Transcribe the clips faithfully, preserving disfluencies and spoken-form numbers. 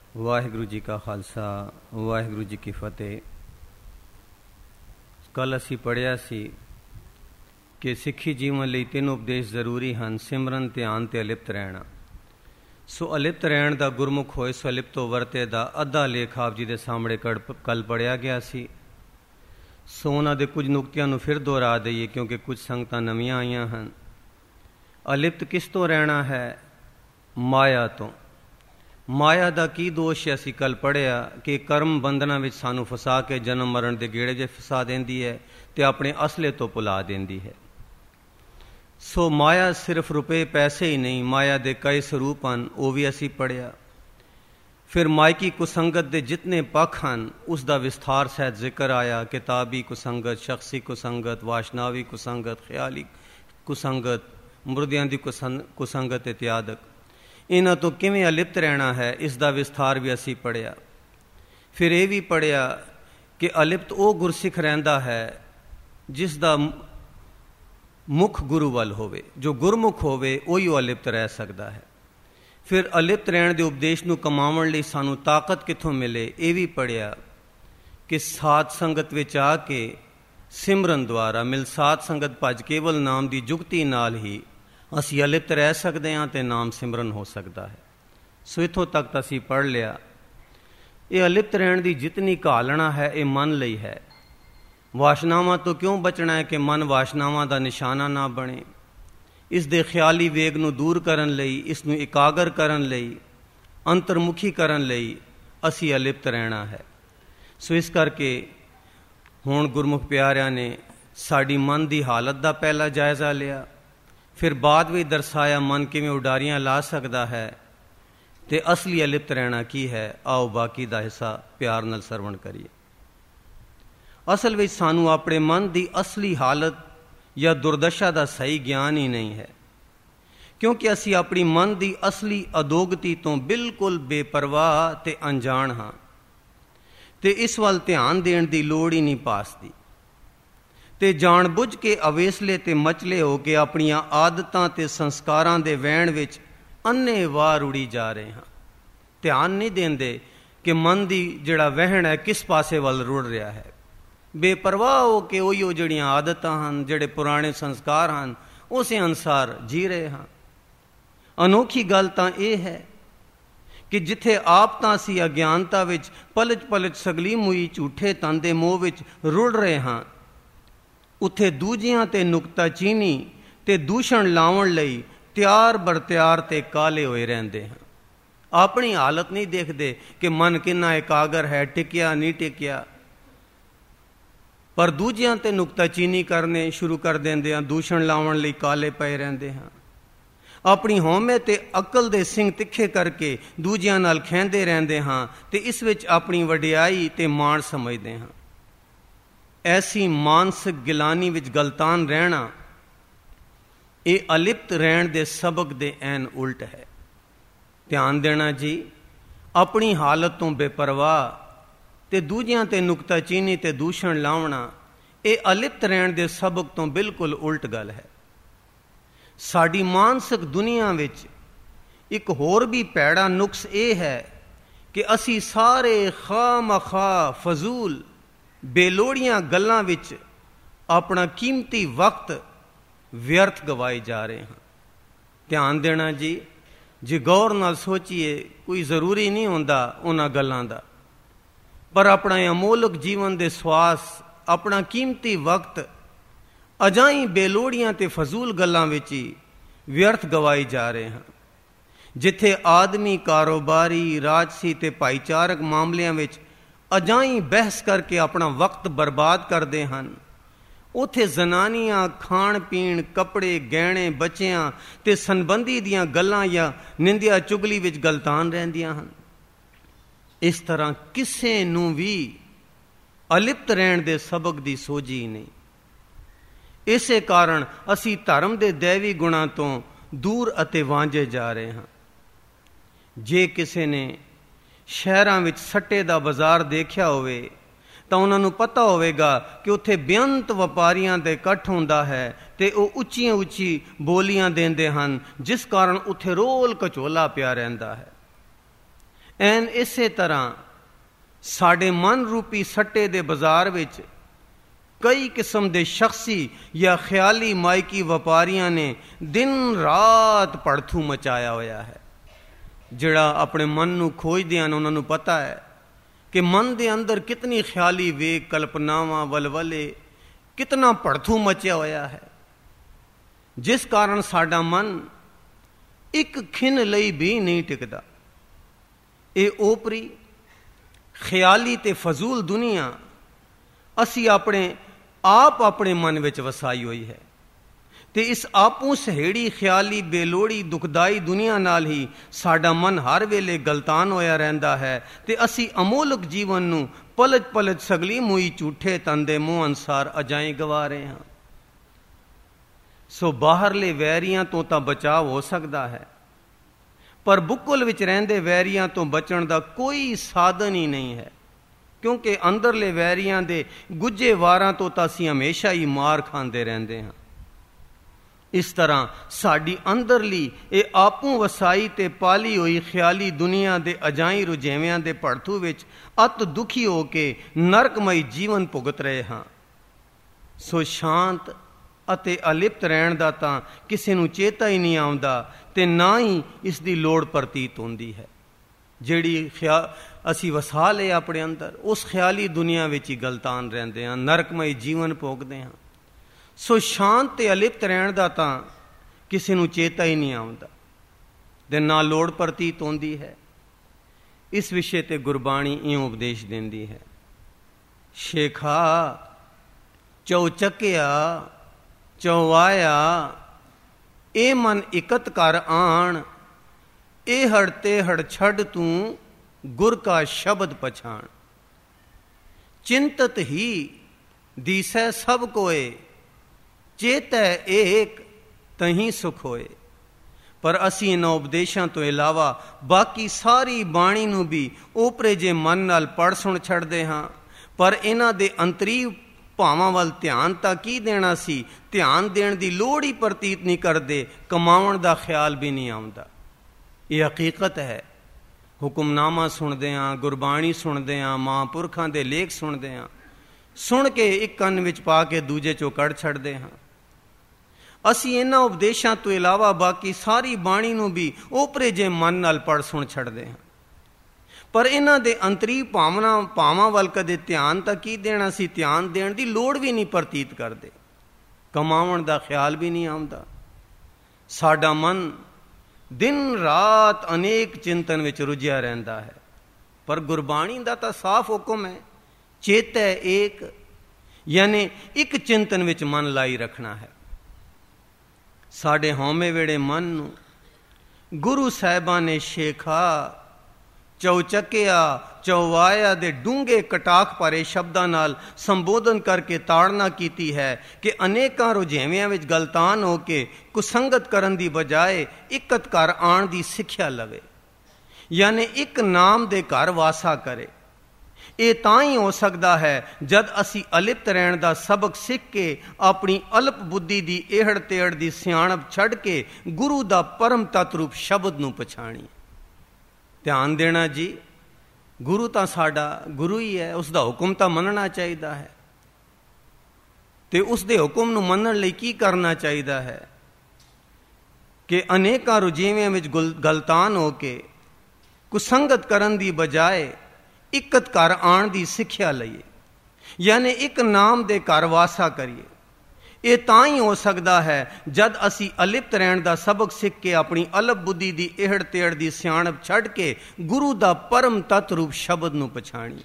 ਵਾਹਿਗੁਰੂ ਜੀ ਕਾ ਖਾਲਸਾ ਵਾਹਿਗੁਰੂ ਜੀ ਕੀ ਫਤਿਹ। ਕੱਲ੍ਹ ਅਸੀਂ ਪੜ੍ਹਿਆ ਸੀ ਕਿ ਸਿੱਖੀ ਜੀਵਨ ਲਈ ਤਿੰਨ ਉਪਦੇਸ਼ ਜ਼ਰੂਰੀ ਹਨ: ਸਿਮਰਨ, ਧਿਆਨ ਅਤੇ ਅਲਿਪਤ ਰਹਿਣਾ। ਸੋ ਅਲਿਪਤ ਰਹਿਣ ਦਾ ਗੁਰਮੁਖ ਹੋਏ ਸੋ ਅਲਿਪਤ ਤੋਂ ਵਰਤੇ ਦਾ ਅੱਧਾ ਲੇਖ ਆਪ ਜੀ ਦੇ ਸਾਹਮਣੇ ਕੱਲ੍ਹ ਪੜ੍ਹਿਆ ਗਿਆ ਸੀ। ਸੋ ਉਹਨਾਂ ਦੇ ਕੁਝ ਨੁਕਤਿਆਂ ਨੂੰ ਫਿਰ ਦੁਹਰਾ ਦਈਏ ਕਿਉਂਕਿ ਕੁਝ ਸੰਗਤਾਂ ਨਵੀਆਂ ਆਈਆਂ ਹਨ। ਅਲਿਪਤ ਕਿਸ ਤੋਂ ਰਹਿਣਾ ਹੈ? ਮਾਇਆ ਤੋਂ। ਮਾਇਆ ਦਾ ਕੀ ਦੋਸ਼ ਹੈ? ਅਸੀਂ ਕੱਲ੍ਹ ਪੜ੍ਹਿਆ ਕਿ ਕਰਮ ਬੰਧਨਾਂ ਵਿੱਚ ਸਾਨੂੰ ਫਸਾ ਕੇ ਜਨਮ ਮਰਨ ਦੇ ਗੇੜੇ 'ਚ ਫਸਾ ਦਿੰਦੀ ਹੈ ਅਤੇ ਆਪਣੇ ਅਸਲੇ ਤੋਂ ਭੁਲਾ ਦਿੰਦੀ ਹੈ। ਸੋ ਮਾਇਆ ਸਿਰਫ ਰੁਪਏ ਪੈਸੇ ਹੀ ਨਹੀਂ, ਮਾਇਆ ਦੇ ਕਈ ਸਰੂਪ ਹਨ, ਉਹ ਵੀ ਅਸੀਂ ਪੜ੍ਹਿਆ। ਫਿਰ ਮਾਇਕੀ ਕੁਸੰਗਤ ਦੇ ਜਿਤਨੇ ਪੱਖ ਹਨ ਉਸ ਦਾ ਵਿਸਥਾਰ ਸਹਿਤ ਜ਼ਿਕਰ ਆਇਆ। ਕਿਤਾਬੀ ਕੁਸੰਗਤ, ਸ਼ਖਸੀ ਕੁਸੰਗਤ, ਵਾਸ਼ਨਾਵੀ ਕੁਸੰਗਤ, ਖਿਆਲੀ ਕੁਸੰਗਤ, ਮੁਰਦਿਆਂ ਦੀ ਕੁਸੰ ਕੁਸੰਗਤ ਇਤਿਆਦਿਕ। ਇਹਨਾਂ ਤੋਂ ਕਿਵੇਂ ਅਲਿਪਤ ਰਹਿਣਾ ਹੈ ਇਸ ਦਾ ਵਿਸਥਾਰ ਵੀ ਅਸੀਂ ਪੜ੍ਹਿਆ। ਫਿਰ ਇਹ ਵੀ ਪੜ੍ਹਿਆ ਕਿ ਅਲਿਪਤ ਉਹ ਗੁਰਸਿੱਖ ਰਹਿੰਦਾ ਹੈ ਜਿਸ ਦਾ ਮੁੱਖ ਗੁਰੂ ਵੱਲ ਹੋਵੇ। ਜੋ ਗੁਰਮੁਖ ਹੋਵੇ ਉਹੀ ਉਹ ਅਲਿਪਤ ਰਹਿ ਸਕਦਾ ਹੈ। ਫਿਰ ਅਲਿਪਤ ਰਹਿਣ ਦੇ ਉਪਦੇਸ਼ ਨੂੰ ਕਮਾਉਣ ਲਈ ਸਾਨੂੰ ਤਾਕਤ ਕਿੱਥੋਂ ਮਿਲੇ ਇਹ ਵੀ ਪੜ੍ਹਿਆ ਕਿ ਸਾਧ ਸੰਗਤ ਵਿੱਚ ਆ ਕੇ ਸਿਮਰਨ ਦੁਆਰਾ ਮਿਲ ਸਾਧ ਸੰਗਤ ਭਜ ਕੇਵਲ ਨਾਮ ਦੀ ਜੁਗਤੀ ਨਾਲ ਹੀ ਅਸੀਂ ਅਲਿਪਤ ਰਹਿ ਸਕਦੇ ਹਾਂ ਅਤੇ ਨਾਮ ਸਿਮਰਨ ਹੋ ਸਕਦਾ ਹੈ। ਸੋ ਇੱਥੋਂ ਤੱਕ ਤਾਂ ਅਸੀਂ ਪੜ੍ਹ ਲਿਆ। ਇਹ ਅਲਿਪਤ ਰਹਿਣ ਦੀ ਜਿਤਨੀ ਘਾਲਣਾ ਹੈ ਇਹ ਮਨ ਲਈ ਹੈ। ਵਾਸ਼ਨਾਵਾਂ ਤੋਂ ਕਿਉਂ ਬਚਣਾ ਹੈ ਕਿ ਮਨ ਵਾਸ਼ਨਾਵਾਂ ਦਾ ਨਿਸ਼ਾਨਾ ਨਾ ਬਣੇ। ਇਸ ਦੇ ਖਿਆਲੀ ਵੇਗ ਨੂੰ ਦੂਰ ਕਰਨ ਲਈ, ਇਸ ਨੂੰ ਇਕਾਗਰ ਕਰਨ ਲਈ, ਅੰਤਰਮੁਖੀ ਕਰਨ ਲਈ ਅਸੀਂ ਅਲਿਪਤ ਰਹਿਣਾ ਹੈ। ਸੋ ਇਸ ਕਰਕੇ ਹੁਣ ਗੁਰਮੁਖ ਪਿਆਰਿਆਂ ਨੇ ਸਾਡੀ ਮਨ ਦੀ ਹਾਲਤ ਦਾ ਪਹਿਲਾ ਜਾਇਜ਼ਾ ਲਿਆ। ਫਿਰ ਬਾਅਦ ਵਿੱਚ ਦਰਸਾਇਆ ਮਨ ਕਿਵੇਂ ਉਡਾਰੀਆਂ ਲਾ ਸਕਦਾ ਹੈ ਅਤੇ ਅਸਲੀ ਅਲਿਪਤ ਰਹਿਣਾ ਕੀ ਹੈ। ਆਓ ਬਾਕੀ ਦਾ ਹਿੱਸਾ ਪਿਆਰ ਨਾਲ ਸਰਵਣ ਕਰੀਏ। ਅਸਲ ਵਿੱਚ ਸਾਨੂੰ ਆਪਣੇ ਮਨ ਦੀ ਅਸਲੀ ਹਾਲਤ ਜਾਂ ਦੁਰਦਸ਼ਾ ਦਾ ਸਹੀ ਗਿਆਨ ਹੀ ਨਹੀਂ ਹੈ, ਕਿਉਂਕਿ ਅਸੀਂ ਆਪਣੀ ਮਨ ਦੀ ਅਸਲੀ ਅਦੋਗਤੀ ਤੋਂ ਬਿਲਕੁਲ ਬੇਪਰਵਾਹ ਅਤੇ ਅਣਜਾਣ ਹਾਂ ਅਤੇ ਇਸ ਵੱਲ ਧਿਆਨ ਦੇਣ ਦੀ ਲੋੜ ਹੀ ਨਹੀਂ ਪਾਸਦੀ ਅਤੇ ਜਾਣ ਬੁੱਝ ਕੇ ਅਵੇਸਲੇ ਅਤੇ ਮਚਲੇ ਹੋ ਕੇ ਆਪਣੀਆਂ ਆਦਤਾਂ ਅਤੇ ਸੰਸਕਾਰਾਂ ਦੇ ਵਹਿਣ ਵਿੱਚ ਅੰਨ੍ਹੇਵਾਹ ਰੁੜੀ ਜਾ ਰਹੇ ਹਾਂ। ਧਿਆਨ ਨਹੀਂ ਦਿੰਦੇ ਕਿ ਮਨ ਦੀ ਜਿਹੜਾ ਵਹਿਣ ਹੈ ਕਿਸ ਪਾਸੇ ਵੱਲ ਰੁੜ ਰਿਹਾ ਹੈ। ਬੇਪਰਵਾਹ ਹੋ ਕੇ ਉਹੀ ਉਹ ਜਿਹੜੀਆਂ ਆਦਤਾਂ ਹਨ, ਜਿਹੜੇ ਪੁਰਾਣੇ ਸੰਸਕਾਰ ਹਨ, ਉਸੇ ਅਨੁਸਾਰ ਜੀ ਰਹੇ ਹਾਂ। ਅਨੋਖੀ ਗੱਲ ਤਾਂ ਇਹ ਹੈ ਕਿ ਜਿੱਥੇ ਆਪ ਤਾਂ ਅਸੀਂ ਅਗਿਆਨਤਾ ਵਿੱਚ ਪਲਚ ਪਲਚ ਸਗਲੀ ਮੁਈ ਝੂਠੇ ਤਨ ਦੇ ਮੋਹ ਵਿੱਚ ਰੁੜ ਰਹੇ ਹਾਂ, ਉੱਥੇ ਦੂਜਿਆਂ ਤੇ ਨੁਕਤਾਚੀਨੀ ਤੇ ਦੂਸ਼ਣ ਲਾਉਣ ਲਈ ਤਿਆਰ ਬਰਤਿਆਰ ਤੇ ਕਾਲੇ ਹੋਏ ਰਹਿੰਦੇ ਹਾਂ। ਆਪਣੀ ਹਾਲਤ ਨਹੀਂ ਦੇਖਦੇ ਕਿ ਮਨ ਕਿੰਨਾ ਇਕਾਗਰ ਹੈ, ਟਿਕਿਆ ਨਹੀਂ ਟਿਕਿਆ, ਪਰ ਦੂਜਿਆਂ ਤੇ ਨੁਕਤਾਚੀਨੀ ਕਰਨੇ ਸ਼ੁਰੂ ਕਰ ਦਿੰਦੇ ਹਾਂ, ਦੂਸ਼ਣ ਲਾਉਣ ਲਈ ਕਾਲੇ ਪਏ ਰਹਿੰਦੇ ਹਾਂ। ਆਪਣੀ ਹਉਮੈ ਤੇ ਅਕਲ ਦੇ ਸਿੰਗ ਤਿੱਖੇ ਕਰਕੇ ਦੂਜਿਆਂ ਨਾਲ ਖਹਿੰਦੇ ਰਹਿੰਦੇ ਹਾਂ ਤੇ ਇਸ ਵਿੱਚ ਆਪਣੀ ਵਡਿਆਈ ਤੇ ਮਾਣ ਸਮਝਦੇ ਹਾਂ। ਐਸੀ ਮਾਨਸਿਕ ਗਿਲਾਨੀ ਵਿੱਚ ਗਲਤਾਨ ਰਹਿਣਾ ਇਹ ਅਲਿਪਤ ਰਹਿਣ ਦੇ ਸਬਕ ਦੇ ਐਨ ਉਲਟ ਹੈ। ਧਿਆਨ ਦੇਣਾ ਜੀ, ਆਪਣੀ ਹਾਲਤ ਤੋਂ ਬੇਪਰਵਾਹ ਤੇ ਦੂਜਿਆਂ ਤੇ ਨੁਕਤਾਚੀਨੀ ਤੇ ਦੂਸ਼ਣ ਲਾਉਣਾ ਇਹ ਅਲਿਪਤ ਰਹਿਣ ਦੇ ਸਬਕ ਤੋਂ ਬਿਲਕੁਲ ਉਲਟ ਗੱਲ ਹੈ। ਸਾਡੀ ਮਾਨਸਿਕ ਦੁਨੀਆ ਵਿੱਚ ਇੱਕ ਹੋਰ ਵੀ ਭੈੜਾ ਨੁਕਸ ਇਹ ਹੈ ਕਿ ਅਸੀਂ ਸਾਰੇ ਖਾਮਖਾ ਫਜ਼ੂਲ ਬੇਲੋੜੀਆਂ ਗੱਲਾਂ ਵਿੱਚ ਆਪਣਾ ਕੀਮਤੀ ਵਕਤ ਵਿਅਰਥ ਗਵਾਏ ਜਾ ਰਹੇ ਹਾਂ। ਧਿਆਨ ਦੇਣਾ ਜੀ, ਜੇ ਗੌਰ ਨਾਲ ਸੋਚੀਏ ਕੋਈ ਜ਼ਰੂਰੀ ਨਹੀਂ ਹੁੰਦਾ ਉਹਨਾਂ ਗੱਲਾਂ ਦਾ, ਪਰ ਆਪਣਾ ਅਮੋਲਕ ਜੀਵਨ ਦੇ ਸਵਾਸ, ਆਪਣਾ ਕੀਮਤੀ ਵਕਤ ਅਜਾਈਂ ਬੇਲੋੜੀਆਂ ਤੇ ਫਜ਼ੂਲ ਗੱਲਾਂ ਵਿੱਚ ਹੀ ਵਿਅਰਥ ਗਵਾਈ ਜਾ ਰਹੇ ਹਾਂ। ਜਿੱਥੇ ਆਦਮੀ ਕਾਰੋਬਾਰੀ, ਰਾਜਸੀ ਤੇ ਭਾਈਚਾਰਕ ਮਾਮਲਿਆਂ ਵਿੱਚ ਅਜਾਈਂ ਬਹਿਸ ਕਰਕੇ ਆਪਣਾ ਵਕਤ ਬਰਬਾਦ ਕਰਦੇ ਹਨ, ਉੱਥੇ ਜ਼ਨਾਨੀਆਂ ਖਾਣ ਪੀਣ, ਕੱਪੜੇ, ਗਹਿਣੇ, ਬੱਚਿਆਂ ਤੇ ਸੰਬੰਧੀ ਦੀਆਂ ਗੱਲਾਂ ਜਾਂ ਨਿੰਦਿਆ ਚੁਗਲੀ ਵਿੱਚ ਗਲਤਾਨ ਰਹਿੰਦੀਆਂ ਹਨ। ਇਸ ਤਰ੍ਹਾਂ ਕਿਸੇ ਨੂੰ ਵੀ ਅਲਿਪਤ ਰਹਿਣ ਦੇ ਸਬਕ ਦੀ ਸੋਝੀ ਨਹੀਂ। ਇਸੇ ਕਾਰਨ ਅਸੀਂ ਧਰਮ ਦੇ ਦੈਵੀ ਗੁਣਾਂ ਤੋਂ ਦੂਰ ਅਤੇ ਵਾਂਝੇ ਜਾ ਰਹੇ ਹਾਂ। ਜੇ ਕਿਸੇ ਨੇ ਸ਼ਹਿਰਾਂ ਵਿੱਚ ਸੱਟੇ ਦਾ ਬਾਜ਼ਾਰ ਦੇਖਿਆ ਹੋਵੇ ਤਾਂ ਉਹਨਾਂ ਨੂੰ ਪਤਾ ਹੋਵੇਗਾ ਕਿ ਉੱਥੇ ਬੇਅੰਤ ਵਪਾਰੀਆਂ ਦੇ ਇਕੱਠ ਹੁੰਦਾ ਹੈ ਤੇ ਉਹ ਉੱਚੀਆਂ ਉੱਚੀ ਬੋਲੀਆਂ ਦਿੰਦੇ ਹਨ, ਜਿਸ ਕਾਰਨ ਉੱਥੇ ਰੋਲ ਕਚੋਲਾ ਪਿਆ ਰਹਿੰਦਾ ਹੈ। ਐਨ ਇਸੇ ਤਰ੍ਹਾਂ ਸਾਡੇ ਮਨ ਰੂਪੀ ਸੱਟੇ ਦੇ ਬਾਜ਼ਾਰ ਵਿੱਚ ਕਈ ਕਿਸਮ ਦੇ ਸ਼ਖਸੀ ਜਾਂ ਖਿਆਲੀ ਮਾਇਕੀ ਵਪਾਰੀਆਂ ਨੇ ਦਿਨ ਰਾਤ ਭੜਥੂ ਮਚਾਇਆ ਹੋਇਆ ਹੈ। ਜਿਹੜਾ ਆਪਣੇ ਮਨ ਨੂੰ ਖੋਜਦੇ ਹਨ ਉਹਨਾਂ ਨੂੰ ਪਤਾ ਹੈ ਕਿ ਮਨ ਦੇ ਅੰਦਰ ਕਿਤਨੀ ਖਿਆਲੀ ਵੇਗ, ਕਲਪਨਾਵਾਂ, ਵਲਵਲੇ, ਕਿਤਨਾ ਭੜਥੂ ਮਚਿਆ ਹੋਇਆ ਹੈ, ਜਿਸ ਕਾਰਨ ਸਾਡਾ ਮਨ ਇੱਕ ਖਿਣ ਲਈ ਵੀ ਨਹੀਂ ਟਿਕਦਾ। ਇਹ ਓਪਰੀ ਖਿਆਲੀ ਤੇ ਫਜ਼ੂਲ ਦੁਨੀਆ ਅਸੀਂ ਆਪਣੇ ਆਪ ਆਪਣੇ ਮਨ ਵਿੱਚ ਵਸਾਈ ਹੋਈ ਹੈ ਤੇ ਇਸ ਆਪੂ ਸਹੇੜੀ ਖਿਆਲੀ ਬੇਲੋੜੀ ਦੁਖਦਾਈ ਦੁਨੀਆ ਨਾਲ ਹੀ ਸਾਡਾ ਮਨ ਹਰ ਵੇਲੇ ਗਲਤਾਨ ਹੋਇਆ ਰਹਿੰਦਾ ਹੈ ਤੇ ਅਸੀਂ ਅਮੋਲਕ ਜੀਵਨ ਨੂੰ ਪਲਜ ਪਲਜ ਸਗਲੀ ਮੂਈ ਝੂਠੇ ਤਨ ਦੇ ਮੂੰਹ ਅਨਸਾਰ ਅਜਾਈ ਗਵਾ ਰਹੇ ਹਾਂ। ਸੋ ਬਾਹਰਲੇ ਵੈਰੀਆਂ ਤੋਂ ਤਾਂ ਬਚਾਅ ਹੋ ਸਕਦਾ ਹੈ, ਪਰ ਬੁੱਕਲ ਵਿੱਚ ਰਹਿੰਦੇ ਵੈਰੀਆਂ ਤੋਂ ਬਚਣ ਦਾ ਕੋਈ ਸਾਧਨ ਹੀ ਨਹੀਂ ਹੈ, ਕਿਉਂਕਿ ਅੰਦਰਲੇ ਵੈਰੀਆਂ ਦੇ ਗੁੱਝੇ ਵਾਰਾਂ ਤੋਂ ਤਾਂ ਅਸੀਂ ਹਮੇਸ਼ਾ ਹੀ ਮਾਰ ਖਾਂਦੇ ਰਹਿੰਦੇ ਹਾਂ। ਇਸ ਤਰ੍ਹਾਂ ਸਾਡੀ ਅੰਦਰਲੀ ਇਹ ਆਪੂ ਵਸਾਈ ਤੇ ਪਾਲੀ ਹੋਈ ਖਿਆਲੀ ਦੁਨੀਆ ਦੇ ਅਜਾਈ ਰੁਝੇਵਿਆਂ ਦੇ ਭੜਥੂ ਵਿੱਚ ਅਤ ਦੁਖੀ ਹੋ ਕੇ ਨਰਕਮਈ ਜੀਵਨ ਭੁਗਤ ਰਹੇ ਹਾਂ। ਸੋ ਸ਼ਾਂਤ ਅਤੇ ਅਲਿਪਤ ਰਹਿਣ ਦਾ ਤਾਂ ਕਿਸੇ ਨੂੰ ਚੇਤਾ ਹੀ ਨਹੀਂ ਆਉਂਦਾ ਤੇ ਨਾ ਹੀ ਇਸ ਦੀ ਲੋੜ ਪ੍ਰਤੀਤ ਹੁੰਦੀ ਹੈ। ਜਿਹੜੀ ਖਿਆ ਅਸੀਂ ਵਸਾ ਲਏ ਆਪਣੇ ਅੰਦਰ, ਉਸ ਖਿਆਲੀ ਦੁਨੀਆ ਵਿੱਚ ਹੀ ਗਲਤਾਨ ਰਹਿੰਦੇ ਹਾਂ, ਨਰਕਮਈ ਜੀਵਨ ਭੋਗਦੇ ਹਾਂ। ਸੋ ਸ਼ਾਂਤ ਤੇ ਅਲਿਪਤ ਰਹਿਣ ਦਾ ਤਾਂ ਕਿਸੇ ਨੂੰ ਚੇਤਾ ਹੀ ਨਹੀਂ ਆਉਂਦਾ ਤੇ ਨਾ ਲੋੜ ਪ੍ਰਤੀਤ ਹੁੰਦੀ ਹੈ। ਇਸ ਵਿਸ਼ੇ ਤੇ ਗੁਰਬਾਣੀ ਇਉਂ ਉਪਦੇਸ਼ ਦਿੰਦੀ ਹੈ, ਸ਼ੇਖਾ ਚੌਚਕਿਆ ਚੌਵਾਇਆ ਇਹ ਮਨ ਇਕਤ ਕਰ ਆਣ, ਇਹ ਹੜ ਤੇ ਹੜ ਛੱਡ ਤੂੰ ਗੁਰ ਕਾ ਸ਼ਬਦ ਪਛਾਣ। ਚਿੰਤਤ ਹੀ ਦੀਸੈ ਸਭ ਕੋਏ, ਚੇਤੈ ਏਕ ਤਹੀਂ ਸੁਖ ਹੋਏ। ਪਰ ਅਸੀਂ ਇਹਨਾਂ ਉਪਦੇਸ਼ਾਂ ਤੋਂ ਇਲਾਵਾ ਬਾਕੀ ਸਾਰੀ ਬਾਣੀ ਨੂੰ ਵੀ ਓਪਰੇ ਜੇ ਮਨ ਨਾਲ ਪੜ੍ਹ ਸੁਣ ਛੱਡਦੇ ਹਾਂ, ਪਰ ਇਹਨਾਂ ਦੇ ਅੰਤਰੀ ਭਾਵਾਂ ਵੱਲ ਧਿਆਨ ਤਾਂ ਕੀ ਦੇਣਾ ਸੀ, ਧਿਆਨ ਦੇਣ ਦੀ ਲੋੜ ਹੀ ਪ੍ਰਤੀਤ ਨਹੀਂ ਕਰਦੇ, ਕਮਾਉਣ ਦਾ ਖਿਆਲ ਵੀ ਨਹੀਂ ਆਉਂਦਾ। ਇਹ ਹਕੀਕਤ ਹੈ। ਹੁਕਮਨਾਮਾ ਸੁਣਦੇ ਹਾਂ, ਗੁਰਬਾਣੀ ਸੁਣਦੇ ਹਾਂ, ਮਹਾਂਪੁਰਖਾਂ ਦੇ ਲੇਖ ਸੁਣਦੇ ਹਾਂ, ਸੁਣ ਕੇ ਇੱਕ ਕੰਨ ਵਿੱਚ ਪਾ ਕੇ ਦੂਜੇ ਚੋਂ ਕੱਢ ਛੱਡਦੇ ਹਾਂ। ਅਸੀਂ ਇਹਨਾਂ ਉਪਦੇਸ਼ਾਂ ਤੋਂ ਇਲਾਵਾ ਬਾਕੀ ਸਾਰੀ ਬਾਣੀ ਨੂੰ ਵੀ ਓਪਰੇ ਜੇ ਮਨ ਨਾਲ ਪੜ੍ਹ ਸੁਣ ਛੱਡਦੇ ਹਾਂ, ਪਰ ਇਹਨਾਂ ਦੇ ਅੰਤਰੀ ਭਾਵਨਾ ਭਾਵਾਂ ਵੱਲ ਕਦੇ ਧਿਆਨ ਤਾਂ ਕੀ ਦੇਣਾ ਸੀ, ਧਿਆਨ ਦੇਣ ਦੀ ਲੋੜ ਵੀ ਨਹੀਂ ਪ੍ਰਤੀਤ ਕਰਦੇ, ਕਮਾਉਣ ਦਾ ਖਿਆਲ ਵੀ ਨਹੀਂ ਆਉਂਦਾ। ਸਾਡਾ ਮਨ ਦਿਨ ਰਾਤ ਅਨੇਕ ਚਿੰਤਨ ਵਿੱਚ ਰੁੱਝਿਆ ਰਹਿੰਦਾ ਹੈ, ਪਰ ਗੁਰਬਾਣੀ ਦਾ ਤਾਂ ਸਾਫ਼ ਹੁਕਮ ਹੈ, ਚੇਤੈ ਏਕ, ਯਾਨੀ ਇੱਕ ਚਿੰਤਨ ਵਿੱਚ ਮਨ ਲਾਈ ਰੱਖਣਾ ਹੈ। ਸਾਡੇ ਹਉਮੈ ਵੇੜੇ ਮਨ ਨੂੰ ਗੁਰੂ ਸਾਹਿਬਾਂ ਨੇ ਸ਼ੇਖਾ ਚੌਚਕਿਆ ਚੌਵਾਇਆ ਦੇ ਡੂੰਘੇ ਕਟਾਖ ਭਰੇ ਸ਼ਬਦਾਂ ਨਾਲ ਸੰਬੋਧਨ ਕਰਕੇ ਤਾੜਨਾ ਕੀਤੀ ਹੈ ਕਿ ਅਨੇਕਾਂ ਰੁਝੇਵਿਆਂ ਵਿੱਚ ਗਲਤਾਨ ਹੋ ਕੇ ਕੁਸੰਗਤ ਕਰਨ ਦੀ ਬਜਾਏ ਇਕਤ ਘਰ ਆਉਣ ਦੀ ਸਿੱਖਿਆ ਲਵੇ, ਯਾਨੀ ਇੱਕ ਨਾਮ ਦੇ ਘਰ ਵਾਸਾ ਕਰੇ। ਇਹ ਤਾਂ ਹੀ ਹੋ ਸਕਦਾ ਹੈ ਜਦ ਅਸੀਂ ਅਲਿਪਤ ਰਹਿਣ ਦਾ ਸਬਕ ਸਿੱਖ ਕੇ ਆਪਣੀ ਅਲਪ ਬੁੱਧੀ ਦੀ ਇਹੜ ਤੇੜ ਦੀ ਸਿਆਣਪ ਛੱਡ ਕੇ ਗੁਰੂ ਦਾ ਪਰਮ ਤਤ ਰੂਪ ਸ਼ਬਦ ਨੂੰ ਪਛਾਣੀਏ। ਧਿਆਨ ਦੇਣਾ ਜੀ, ਗੁਰੂ ਤਾਂ ਸਾਡਾ ਗੁਰੂ ਹੀ ਹੈ, ਉਸ ਦਾ ਹੁਕਮ ਤਾਂ ਮੰਨਣਾ ਚਾਹੀਦਾ ਹੈ। ਤੇ ਉਸ ਦੇ ਹੁਕਮ ਨੂੰ ਮੰਨਣ ਲਈ ਕੀ ਕਰਨਾ ਚਾਹੀਦਾ ਹੈ ਕਿ ਅਨੇਕਾਂ ਰੁਝੇਵਿਆਂ ਵਿੱਚ ਗਲਤਾਨ ਹੋ ਕੇ ਕੁਸੰਗਤ ਕਰਨ ਦੀ ਬਜਾਏ ਇਕਤ ਘਰ ਆਉਣ ਦੀ ਸਿੱਖਿਆ ਲਈਏ, ਯਾਨੀ ਇੱਕ ਨਾਮ ਦੇ ਘਰ ਵਾਸਾ ਕਰੀਏ। ਇਹ ਤਾਂ ਹੀ ਹੋ ਸਕਦਾ ਹੈ ਜਦ ਅਸੀਂ ਅਲਿਪਤ ਰਹਿਣ ਦਾ ਸਬਕ ਸਿੱਖ ਕੇ ਆਪਣੀ ਅਲਪ ਬੁੱਧੀ ਦੀ ਇਹੜ ਤੇੜ ਦੀ ਸਿਆਣਪ ਛੱਡ ਕੇ ਗੁਰੂ ਦਾ ਪਰਮ ਤਤ ਰੂਪ ਸ਼ਬਦ ਨੂੰ ਪਛਾਣੀਏ।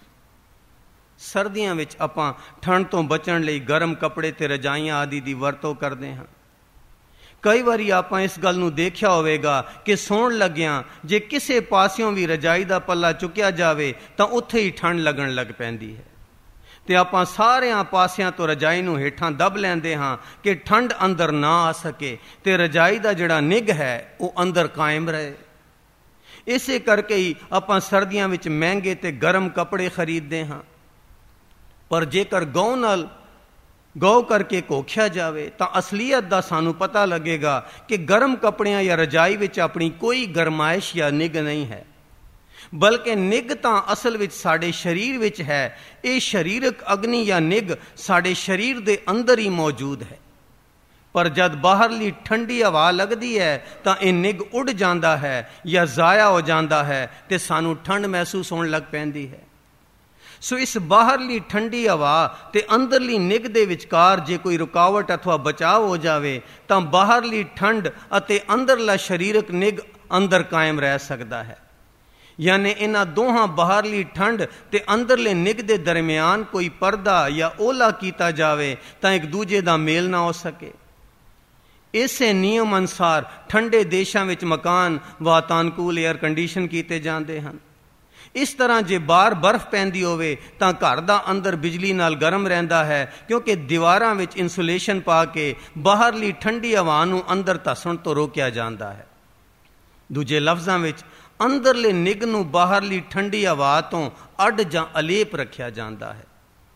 ਸਰਦੀਆਂ ਵਿੱਚ ਆਪਾਂ ਠੰਡ ਤੋਂ ਬਚਣ ਲਈ ਗਰਮ ਕੱਪੜੇ ਤੇ ਰਜਾਈਆਂ ਆਦਿ ਦੀ ਵਰਤੋਂ ਕਰਦੇ ਹਾਂ। ਕਈ ਵਾਰੀ ਆਪਾਂ ਇਸ ਗੱਲ ਨੂੰ ਦੇਖਿਆ ਹੋਵੇਗਾ ਕਿ ਸੌਣ ਲੱਗਿਆਂ ਜੇ ਕਿਸੇ ਪਾਸਿਓਂ ਵੀ ਰਜਾਈ ਦਾ ਪੱਲਾ ਚੁੱਕਿਆ ਜਾਵੇ ਤਾਂ ਉੱਥੇ ਹੀ ਠੰਡ ਲੱਗਣ ਲੱਗ ਪੈਂਦੀ ਹੈ ਤੇ ਆਪਾਂ ਸਾਰਿਆਂ ਪਾਸਿਆਂ ਤੋਂ ਰਜਾਈ ਨੂੰ ਹੇਠਾਂ ਦਬ ਲੈਂਦੇ ਹਾਂ ਕਿ ਠੰਡ ਅੰਦਰ ਨਾ ਆ ਸਕੇ ਤੇ ਰਜਾਈ ਦਾ ਜਿਹੜਾ ਨਿੱਘ ਹੈ ਉਹ ਅੰਦਰ ਕਾਇਮ ਰਹੇ। ਇਸੇ ਕਰਕੇ ਹੀ ਆਪਾਂ ਸਰਦੀਆਂ ਵਿੱਚ ਮਹਿੰਗੇ ਤੇ ਗਰਮ ਕੱਪੜੇ ਖਰੀਦਦੇ ਹਾਂ, ਪਰ ਜੇਕਰ ਗੌ ਨਾਲ ਗੌ ਕਰਕੇ ਘੋਖਿਆ ਜਾਵੇ ਤਾਂ ਅਸਲੀਅਤ ਦਾ ਸਾਨੂੰ ਪਤਾ ਲੱਗੇਗਾ ਕਿ ਗਰਮ ਕੱਪੜਿਆਂ ਜਾਂ ਰਜਾਈ ਵਿੱਚ ਆਪਣੀ ਕੋਈ ਗਰਮਾਇਸ਼ ਜਾਂ ਨਿੱਘ ਨਹੀਂ ਹੈ। ਬਲਕਿ ਨਿੱਘ ਤਾਂ ਅਸਲ ਵਿੱਚ ਸਾਡੇ ਸਰੀਰ ਵਿੱਚ ਹੈ। ਇਹ ਸਰੀਰਕ ਅਗਨੀ ਜਾਂ ਨਿੱਘ ਸਾਡੇ ਸਰੀਰ ਦੇ ਅੰਦਰ ਹੀ ਮੌਜੂਦ ਹੈ, ਪਰ ਜਦ ਬਾਹਰਲੀ ਠੰਡੀ ਹਵਾ ਲੱਗਦੀ ਹੈ ਤਾਂ ਇਹ ਨਿੱਘ ਉੱਡ ਜਾਂਦਾ ਹੈ ਜਾਂ ਜ਼ਾਇਆ ਹੋ ਜਾਂਦਾ ਹੈ ਤੇ ਸਾਨੂੰ ਠੰਡ ਮਹਿਸੂਸ ਹੋਣ ਲੱਗ ਪੈਂਦੀ ਹੈ। ਸੋ ਇਸ ਬਾਹਰਲੀ ਠੰਡੀ ਹਵਾ ਤੇ ਅੰਦਰਲੀ ਨਿੱਘ ਦੇ ਵਿਚਕਾਰ ਜੇ ਕੋਈ ਰੁਕਾਵਟ ਅਥਵਾ ਬਚਾਅ ਹੋ ਜਾਵੇ ਤਾਂ ਬਾਹਰਲੀ ਠੰਡ ਅਤੇ ਅੰਦਰਲਾ ਸਰੀਰਕ ਨਿੱਘ ਅੰਦਰ ਕਾਇਮ ਰਹਿ ਸਕਦਾ ਹੈ। ਯਾਨੀ ਇਹਨਾਂ ਦੋਹਾਂ ਬਾਹਰਲੀ ਠੰਡ ਤੇ ਅੰਦਰਲੇ ਨਿੱਘ ਦੇ ਦਰਮਿਆਨ ਕੋਈ ਪਰਦਾ ਜਾਂ ਓਲਾ ਕੀਤਾ ਜਾਵੇ ਤਾਂ ਇੱਕ ਦੂਜੇ ਦਾ ਮੇਲ ਨਾ ਹੋ ਸਕੇ। ਇਸੇ ਨਿਯਮ ਅਨੁਸਾਰ ਠੰਡੇ ਦੇਸ਼ਾਂ ਵਿੱਚ ਮਕਾਨ ਵਾਤਾਨਕੂਲ ਏਅਰ ਕੰਡੀਸ਼ਨ ਕੀਤੇ ਜਾਂਦੇ ਹਨ। ਇਸ ਤਰ੍ਹਾਂ ਜੇ ਬਾਹਰ ਬਰਫ਼ ਪੈਂਦੀ ਹੋਵੇ ਤਾਂ ਘਰ ਦਾ ਅੰਦਰ ਬਿਜਲੀ ਨਾਲ ਗਰਮ ਰਹਿੰਦਾ ਹੈ, ਕਿਉਂਕਿ ਦੀਵਾਰਾਂ ਵਿੱਚ ਇਨਸੂਲੇਸ਼ਨ ਪਾ ਕੇ ਬਾਹਰਲੀ ਠੰਡੀ ਹਵਾ ਨੂੰ ਅੰਦਰ ਧੱਸਣ ਤੋਂ ਰੋਕਿਆ ਜਾਂਦਾ ਹੈ। ਦੂਜੇ ਲਫ਼ਜ਼ਾਂ ਵਿੱਚ ਅੰਦਰਲੇ ਨਿੱਘ ਨੂੰ ਬਾਹਰਲੀ ਠੰਡੀ ਹਵਾ ਤੋਂ ਅੱਡ ਜਾਂ ਅਲੇਪ ਰੱਖਿਆ ਜਾਂਦਾ ਹੈ।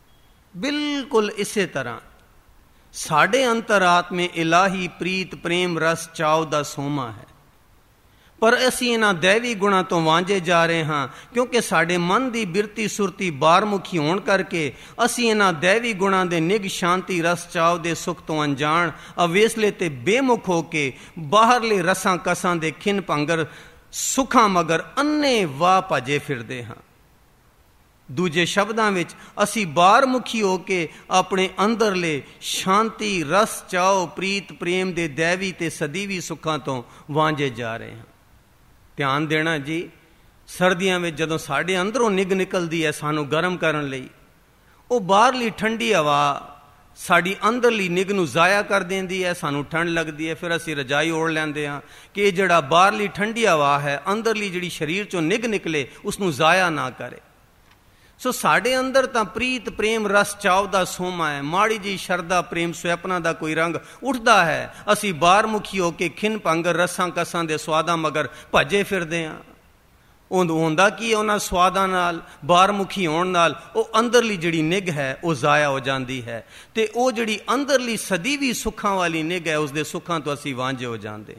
ਬਿਲਕੁਲ ਇਸੇ ਤਰ੍ਹਾਂ ਸਾਡੇ ਅੰਤਰਾਤਮੇ ਇਲਾਹੀ ਪ੍ਰੀਤ ਪ੍ਰੇਮ ਰਸ ਚਾਉ ਦਾ ਸੋਮਾ ਹੈ, ਪਰ ਅਸੀਂ ਇਹਨਾਂ ਦੈਵੀ ਗੁਣਾਂ ਤੋਂ ਵਾਂਝੇ ਜਾ ਰਹੇ ਹਾਂ, ਕਿਉਂਕਿ ਸਾਡੇ ਮਨ ਦੀ ਬਿਰਤੀ ਸੁਰਤੀ ਬਾਹਰਮੁਖੀ ਹੋਣ ਕਰਕੇ ਅਸੀਂ ਇਹਨਾਂ ਦੈਵੀ ਗੁਣਾਂ ਦੇ ਨਿੱਘ ਸ਼ਾਂਤੀ ਰਸ ਚਾਉ ਦੇ ਸੁੱਖ ਤੋਂ ਅਣਜਾਣ, ਅਵੇਸਲੇ ਤੇ ਬੇਮੁਖ ਹੋ ਕੇ ਬਾਹਰਲੇ ਰਸਾਂ ਕਸਾਂ ਦੇ ਖਿੰਨ ਭੰਗਰ ਸੁੱਖਾਂ ਮਗਰ ਅੰਨੇ ਵਾਹ ਭਜੇ ਫਿਰਦੇ ਹਾਂ। ਦੂਜੇ ਸ਼ਬਦਾਂ ਵਿੱਚ ਅਸੀਂ ਬਾਹਰਮੁਖੀ ਹੋ ਕੇ ਆਪਣੇ ਅੰਦਰਲੇ ਸ਼ਾਂਤੀ ਰਸ ਚਾਉ ਪ੍ਰੀਤ ਪ੍ਰੇਮ ਦੇ ਦੈਵੀ ਤੇ ਸਦੀਵੀ ਸੁੱਖਾਂ ਤੋਂ ਵਾਂਝੇ ਜਾ ਰਹੇ ਹਾਂ। ਧਿਆਨ ਦੇਣਾ ਜੀ, ਸਰਦੀਆਂ ਵਿੱਚ ਜਦੋਂ ਸਾਡੇ ਅੰਦਰੋਂ ਨਿੱਘ ਨਿਕਲਦੀ ਹੈ ਸਾਨੂੰ ਗਰਮ ਕਰਨ ਲਈ, ਉਹ ਬਾਹਰਲੀ ਠੰਡੀ ਹਵਾ ਸਾਡੀ ਅੰਦਰਲੀ ਨਿੱਘ ਨੂੰ ਜ਼ਾਇਆ ਕਰ ਦਿੰਦੀ ਹੈ, ਸਾਨੂੰ ਠੰਡ ਲੱਗਦੀ ਹੈ, ਫਿਰ ਅਸੀਂ ਰਜਾਈ ਓੜ ਲੈਂਦੇ ਹਾਂ ਕਿ ਇਹ ਜਿਹੜਾ ਬਾਹਰਲੀ ਠੰਡੀ ਹਵਾ ਹੈ ਅੰਦਰਲੀ ਜਿਹੜੀ ਸਰੀਰ ਚੋਂ ਨਿੱਘ ਨਿਕਲੇ ਉਸ ਨੂੰ ਜ਼ਾਇਆ ਨਾ ਕਰੇ। ਸੋ ਸਾਡੇ ਅੰਦਰ ਤਾਂ ਪ੍ਰੀਤ ਪ੍ਰੇਮ ਰਸ ਚਾਉ ਦਾ ਸੋਮਾ ਹੈ। ਮਾੜੀ ਜੀ ਸ਼ਰਧਾ ਪ੍ਰੇਮ ਸੁਹੱਪਣਾ ਦਾ ਕੋਈ ਰੰਗ ਉੱਠਦਾ ਹੈ, ਅਸੀਂ ਬਾਹਰਮੁਖੀ ਹੋ ਕੇ ਖਿੰਨ ਭੰਗਰ ਰਸਾਂ ਕਸਾਂ ਦੇ ਸਵਾਦਾਂ ਮਗਰ ਭੱਜੇ ਫਿਰਦੇ ਹਾਂ। ਉਹ ਹੁੰਦਾ ਕੀ ਹੈ, ਉਹਨਾਂ ਸਵਾਦਾਂ ਨਾਲ ਬਾਹਰਮੁਖੀ ਹੋਣ ਨਾਲ ਉਹ ਅੰਦਰਲੀ ਜਿਹੜੀ ਨਿੱਘ ਹੈ ਉਹ ਜ਼ਾਇਆ ਹੋ ਜਾਂਦੀ ਹੈ ਤੇ ਉਹ ਜਿਹੜੀ ਅੰਦਰਲੀ ਸਦੀਵੀ ਸੁੱਖਾਂ ਵਾਲੀ ਨਿੱਘ ਹੈ ਉਸ ਦੇ ਸੁੱਖਾਂ ਤੋਂ ਅਸੀਂ ਵਾਂਝੇ ਹੋ ਜਾਂਦੇ।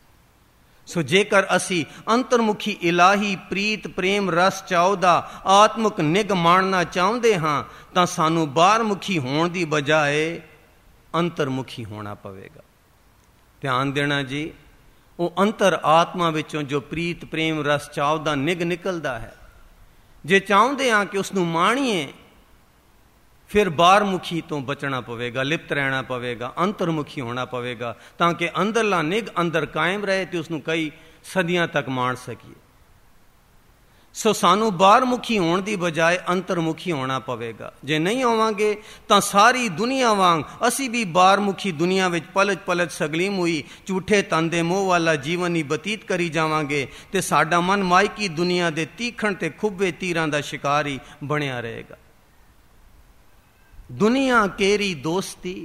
ਸੋ ਜੇਕਰ ਅਸੀਂ ਅੰਤਰਮੁਖੀ ਇਲਾਹੀ ਪ੍ਰੀਤ ਪ੍ਰੇਮ ਰਸ ਚਾਉ ਦਾ ਆਤਮਿਕ ਨਿੱਘ ਮਾਣਨਾ ਚਾਹੁੰਦੇ ਹਾਂ ਤਾਂ ਸਾਨੂੰ ਬਾਹਰਮੁਖੀ ਹੋਣ ਦੀ ਬਜਾਏ ਅੰਤਰਮੁਖੀ ਹੋਣਾ ਪਵੇਗਾ। ਧਿਆਨ ਦੇਣਾ ਜੀ, ਉਹ ਅੰਤਰ ਆਤਮਾ ਵਿੱਚੋਂ ਜੋ ਪ੍ਰੀਤ ਪ੍ਰੇਮ ਰਸ ਚਾਉ ਦਾ ਨਿੱਘ ਨਿਕਲਦਾ ਹੈ, ਜੇ ਚਾਹੁੰਦੇ ਹਾਂ ਕਿ ਉਸ ਨੂੰ ਮਾਣੀਏ ਫਿਰ ਬਾਹਰਮੁਖੀ ਤੋਂ ਬਚਣਾ ਪਵੇਗਾ, ਲਿਪਤ ਰਹਿਣਾ ਪਵੇਗਾ, ਅੰਤਰਮੁਖੀ ਹੋਣਾ ਪਵੇਗਾ ਤਾਂ ਕਿ ਅੰਦਰਲਾ ਨਿੱਘ ਅੰਦਰ ਕਾਇਮ ਰਹੇ ਤੇ ਉਸ ਨੂੰ ਕਈ ਸਦੀਆਂ ਤੱਕ ਮਾਣ ਸਕੀਏ। ਸੋ ਸਾਨੂੰ ਬਾਹਰਮੁਖੀ ਹੋਣ ਦੀ ਬਜਾਏ ਅੰਤਰਮੁਖੀ ਹੋਣਾ ਪਵੇਗਾ। ਜੇ ਨਹੀਂ ਹੋਵਾਂਗੇ ਤਾਂ ਸਾਰੀ ਦੁਨੀਆ ਵਾਂਗ ਅਸੀਂ ਵੀ ਬਾਹਰਮੁਖੀ ਦੁਨੀਆ ਵਿੱਚ ਪਲਚ ਪਲਚ ਸਗਲੀਮ ਹੋਈ ਝੂਠੇ ਤਨ ਦੇ ਮੋਹ ਵਾਲਾ ਜੀਵਨ ਹੀ ਬਤੀਤ ਕਰੀ ਜਾਵਾਂਗੇ ਤੇ ਸਾਡਾ ਮਨ ਮਾਇਕੀ ਦੁਨੀਆ ਦੇ ਤੀਖਣ ਤੇ ਖੁੱਬੇ ਤੀਰਾਂ ਦਾ ਸ਼ਿਕਾਰ ਹੀ ਬਣਿਆ ਰਹੇਗਾ। ਦੁਨੀਆ ਕੇਰੀ ਦੋਸਤੀ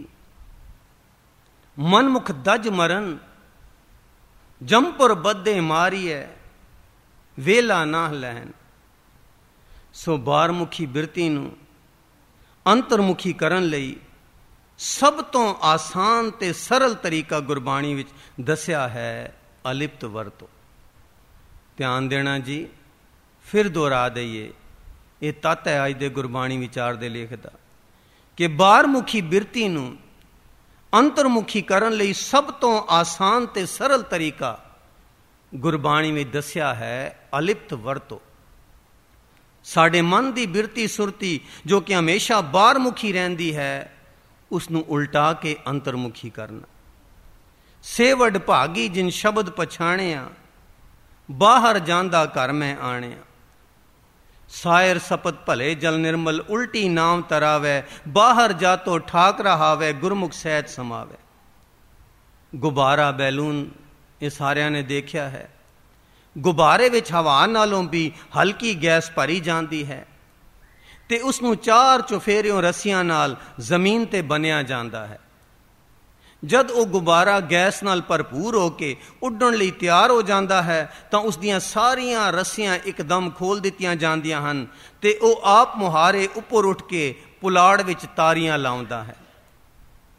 ਮਨਮੁਖ ਦਜ ਮਰਨ, ਜੰਪੁਰ ਬੱਦੇ ਮਾਰੀਐ ਵੇਲਾ ਨਾ ਲੈਣ। ਸੋ ਬਾਹਰਮੁਖੀ ਬਿਰਤੀ ਨੂੰ ਅੰਤਰਮੁਖੀ ਕਰਨ ਲਈ ਸਭ ਤੋਂ ਆਸਾਨ ਤੇ ਸਰਲ ਤਰੀਕਾ ਗੁਰਬਾਣੀ ਵਿੱਚ ਦੱਸਿਆ ਹੈ, ਅਲਿਪਤ ਵਰਤੋ। ਧਿਆਨ ਦੇਣਾ ਜੀ, ਫਿਰ ਦੁਹਰਾ ਦਈਏ, ਇਹ ਤੱਤ ਹੈ ਅੱਜ ਦੇ ਗੁਰਬਾਣੀ ਵਿਚਾਰ ਦੇ ਲੇਖ ਦਾ ਕਿ ਬਾਹਰਮੁਖੀ ਬਿਰਤੀ ਨੂੰ ਅੰਤਰਮੁਖੀ ਕਰਨ ਲਈ ਸਭ ਤੋਂ ਆਸਾਨ ਤੇ ਸਰਲ ਤਰੀਕਾ ਗੁਰਬਾਣੀ ਵਿੱਚ ਦੱਸਿਆ ਹੈ, ਅਲਿਪਤ ਵਰਤੋ। ਸਾਡੇ ਮਨ ਦੀ ਬਿਰਤੀ ਸੁਰਤੀ ਜੋ ਕਿ ਹਮੇਸ਼ਾ ਬਾਹਰਮੁਖੀ ਰਹਿੰਦੀ ਹੈ ਉਸ ਨੂੰ ਉਲਟਾ ਕੇ ਅੰਤਰਮੁਖੀ ਕਰਨਾ। ਸੇਵਡ ਭਾਗੀ ਜਿਨ ਸ਼ਬਦ ਪਛਾਣਿਆ, ਬਾਹਰ ਜਾਂਦਾ ਘਰ ਮੈਂ ਆਣਿਆ। ਸਾਇਰ ਸਪਤ ਭਲੇ ਜਲ ਨਿਰਮਲ, ਉਲਟੀ ਨਾਮ ਤਰਾਵੈ, ਬਾਹਰ ਜਾਤੋ ਠਾਕ ਰਹਾਵੈ, ਗੁਰਮੁਖ ਸਹਿਜ ਸਮਾਵੈ। ਗੁਬਾਰਾ ਬੈਲੂਨ ਇਹ ਸਾਰਿਆਂ ਨੇ ਦੇਖਿਆ ਹੈ। ਗੁਬਾਰੇ ਵਿੱਚ ਹਵਾ ਨਾਲੋਂ ਵੀ ਹਲਕੀ ਗੈਸ ਭਰੀ ਜਾਂਦੀ ਹੈ ਤੇ ਉਸ ਨੂੰ ਚਾਰ ਚੁਫੇਰਿਓਂ ਰੱਸੀਆਂ ਨਾਲ ਜ਼ਮੀਨ ਤੇ ਬੰਨਿਆ ਜਾਂਦਾ ਹੈ। ਜਦ ਉਹ ਗੁਬਾਰਾ ਗੈਸ ਨਾਲ ਭਰਪੂਰ ਹੋ ਕੇ ਉੱਡਣ ਲਈ ਤਿਆਰ ਹੋ ਜਾਂਦਾ ਹੈ ਤਾਂ ਉਸ ਦੀਆਂ ਸਾਰੀਆਂ ਰੱਸੀਆਂ ਇੱਕਦਮ ਖੋਲ ਦਿੱਤੀਆਂ ਜਾਂਦੀਆਂ ਹਨ ਤੇ ਉਹ ਆਪ ਮੁਹਾਰੇ ਉੱਪਰ ਉੱਠ ਕੇ ਪੁਲਾੜ ਵਿੱਚ ਤਾਰੀਆਂ ਲਾਉਂਦਾ ਹੈ।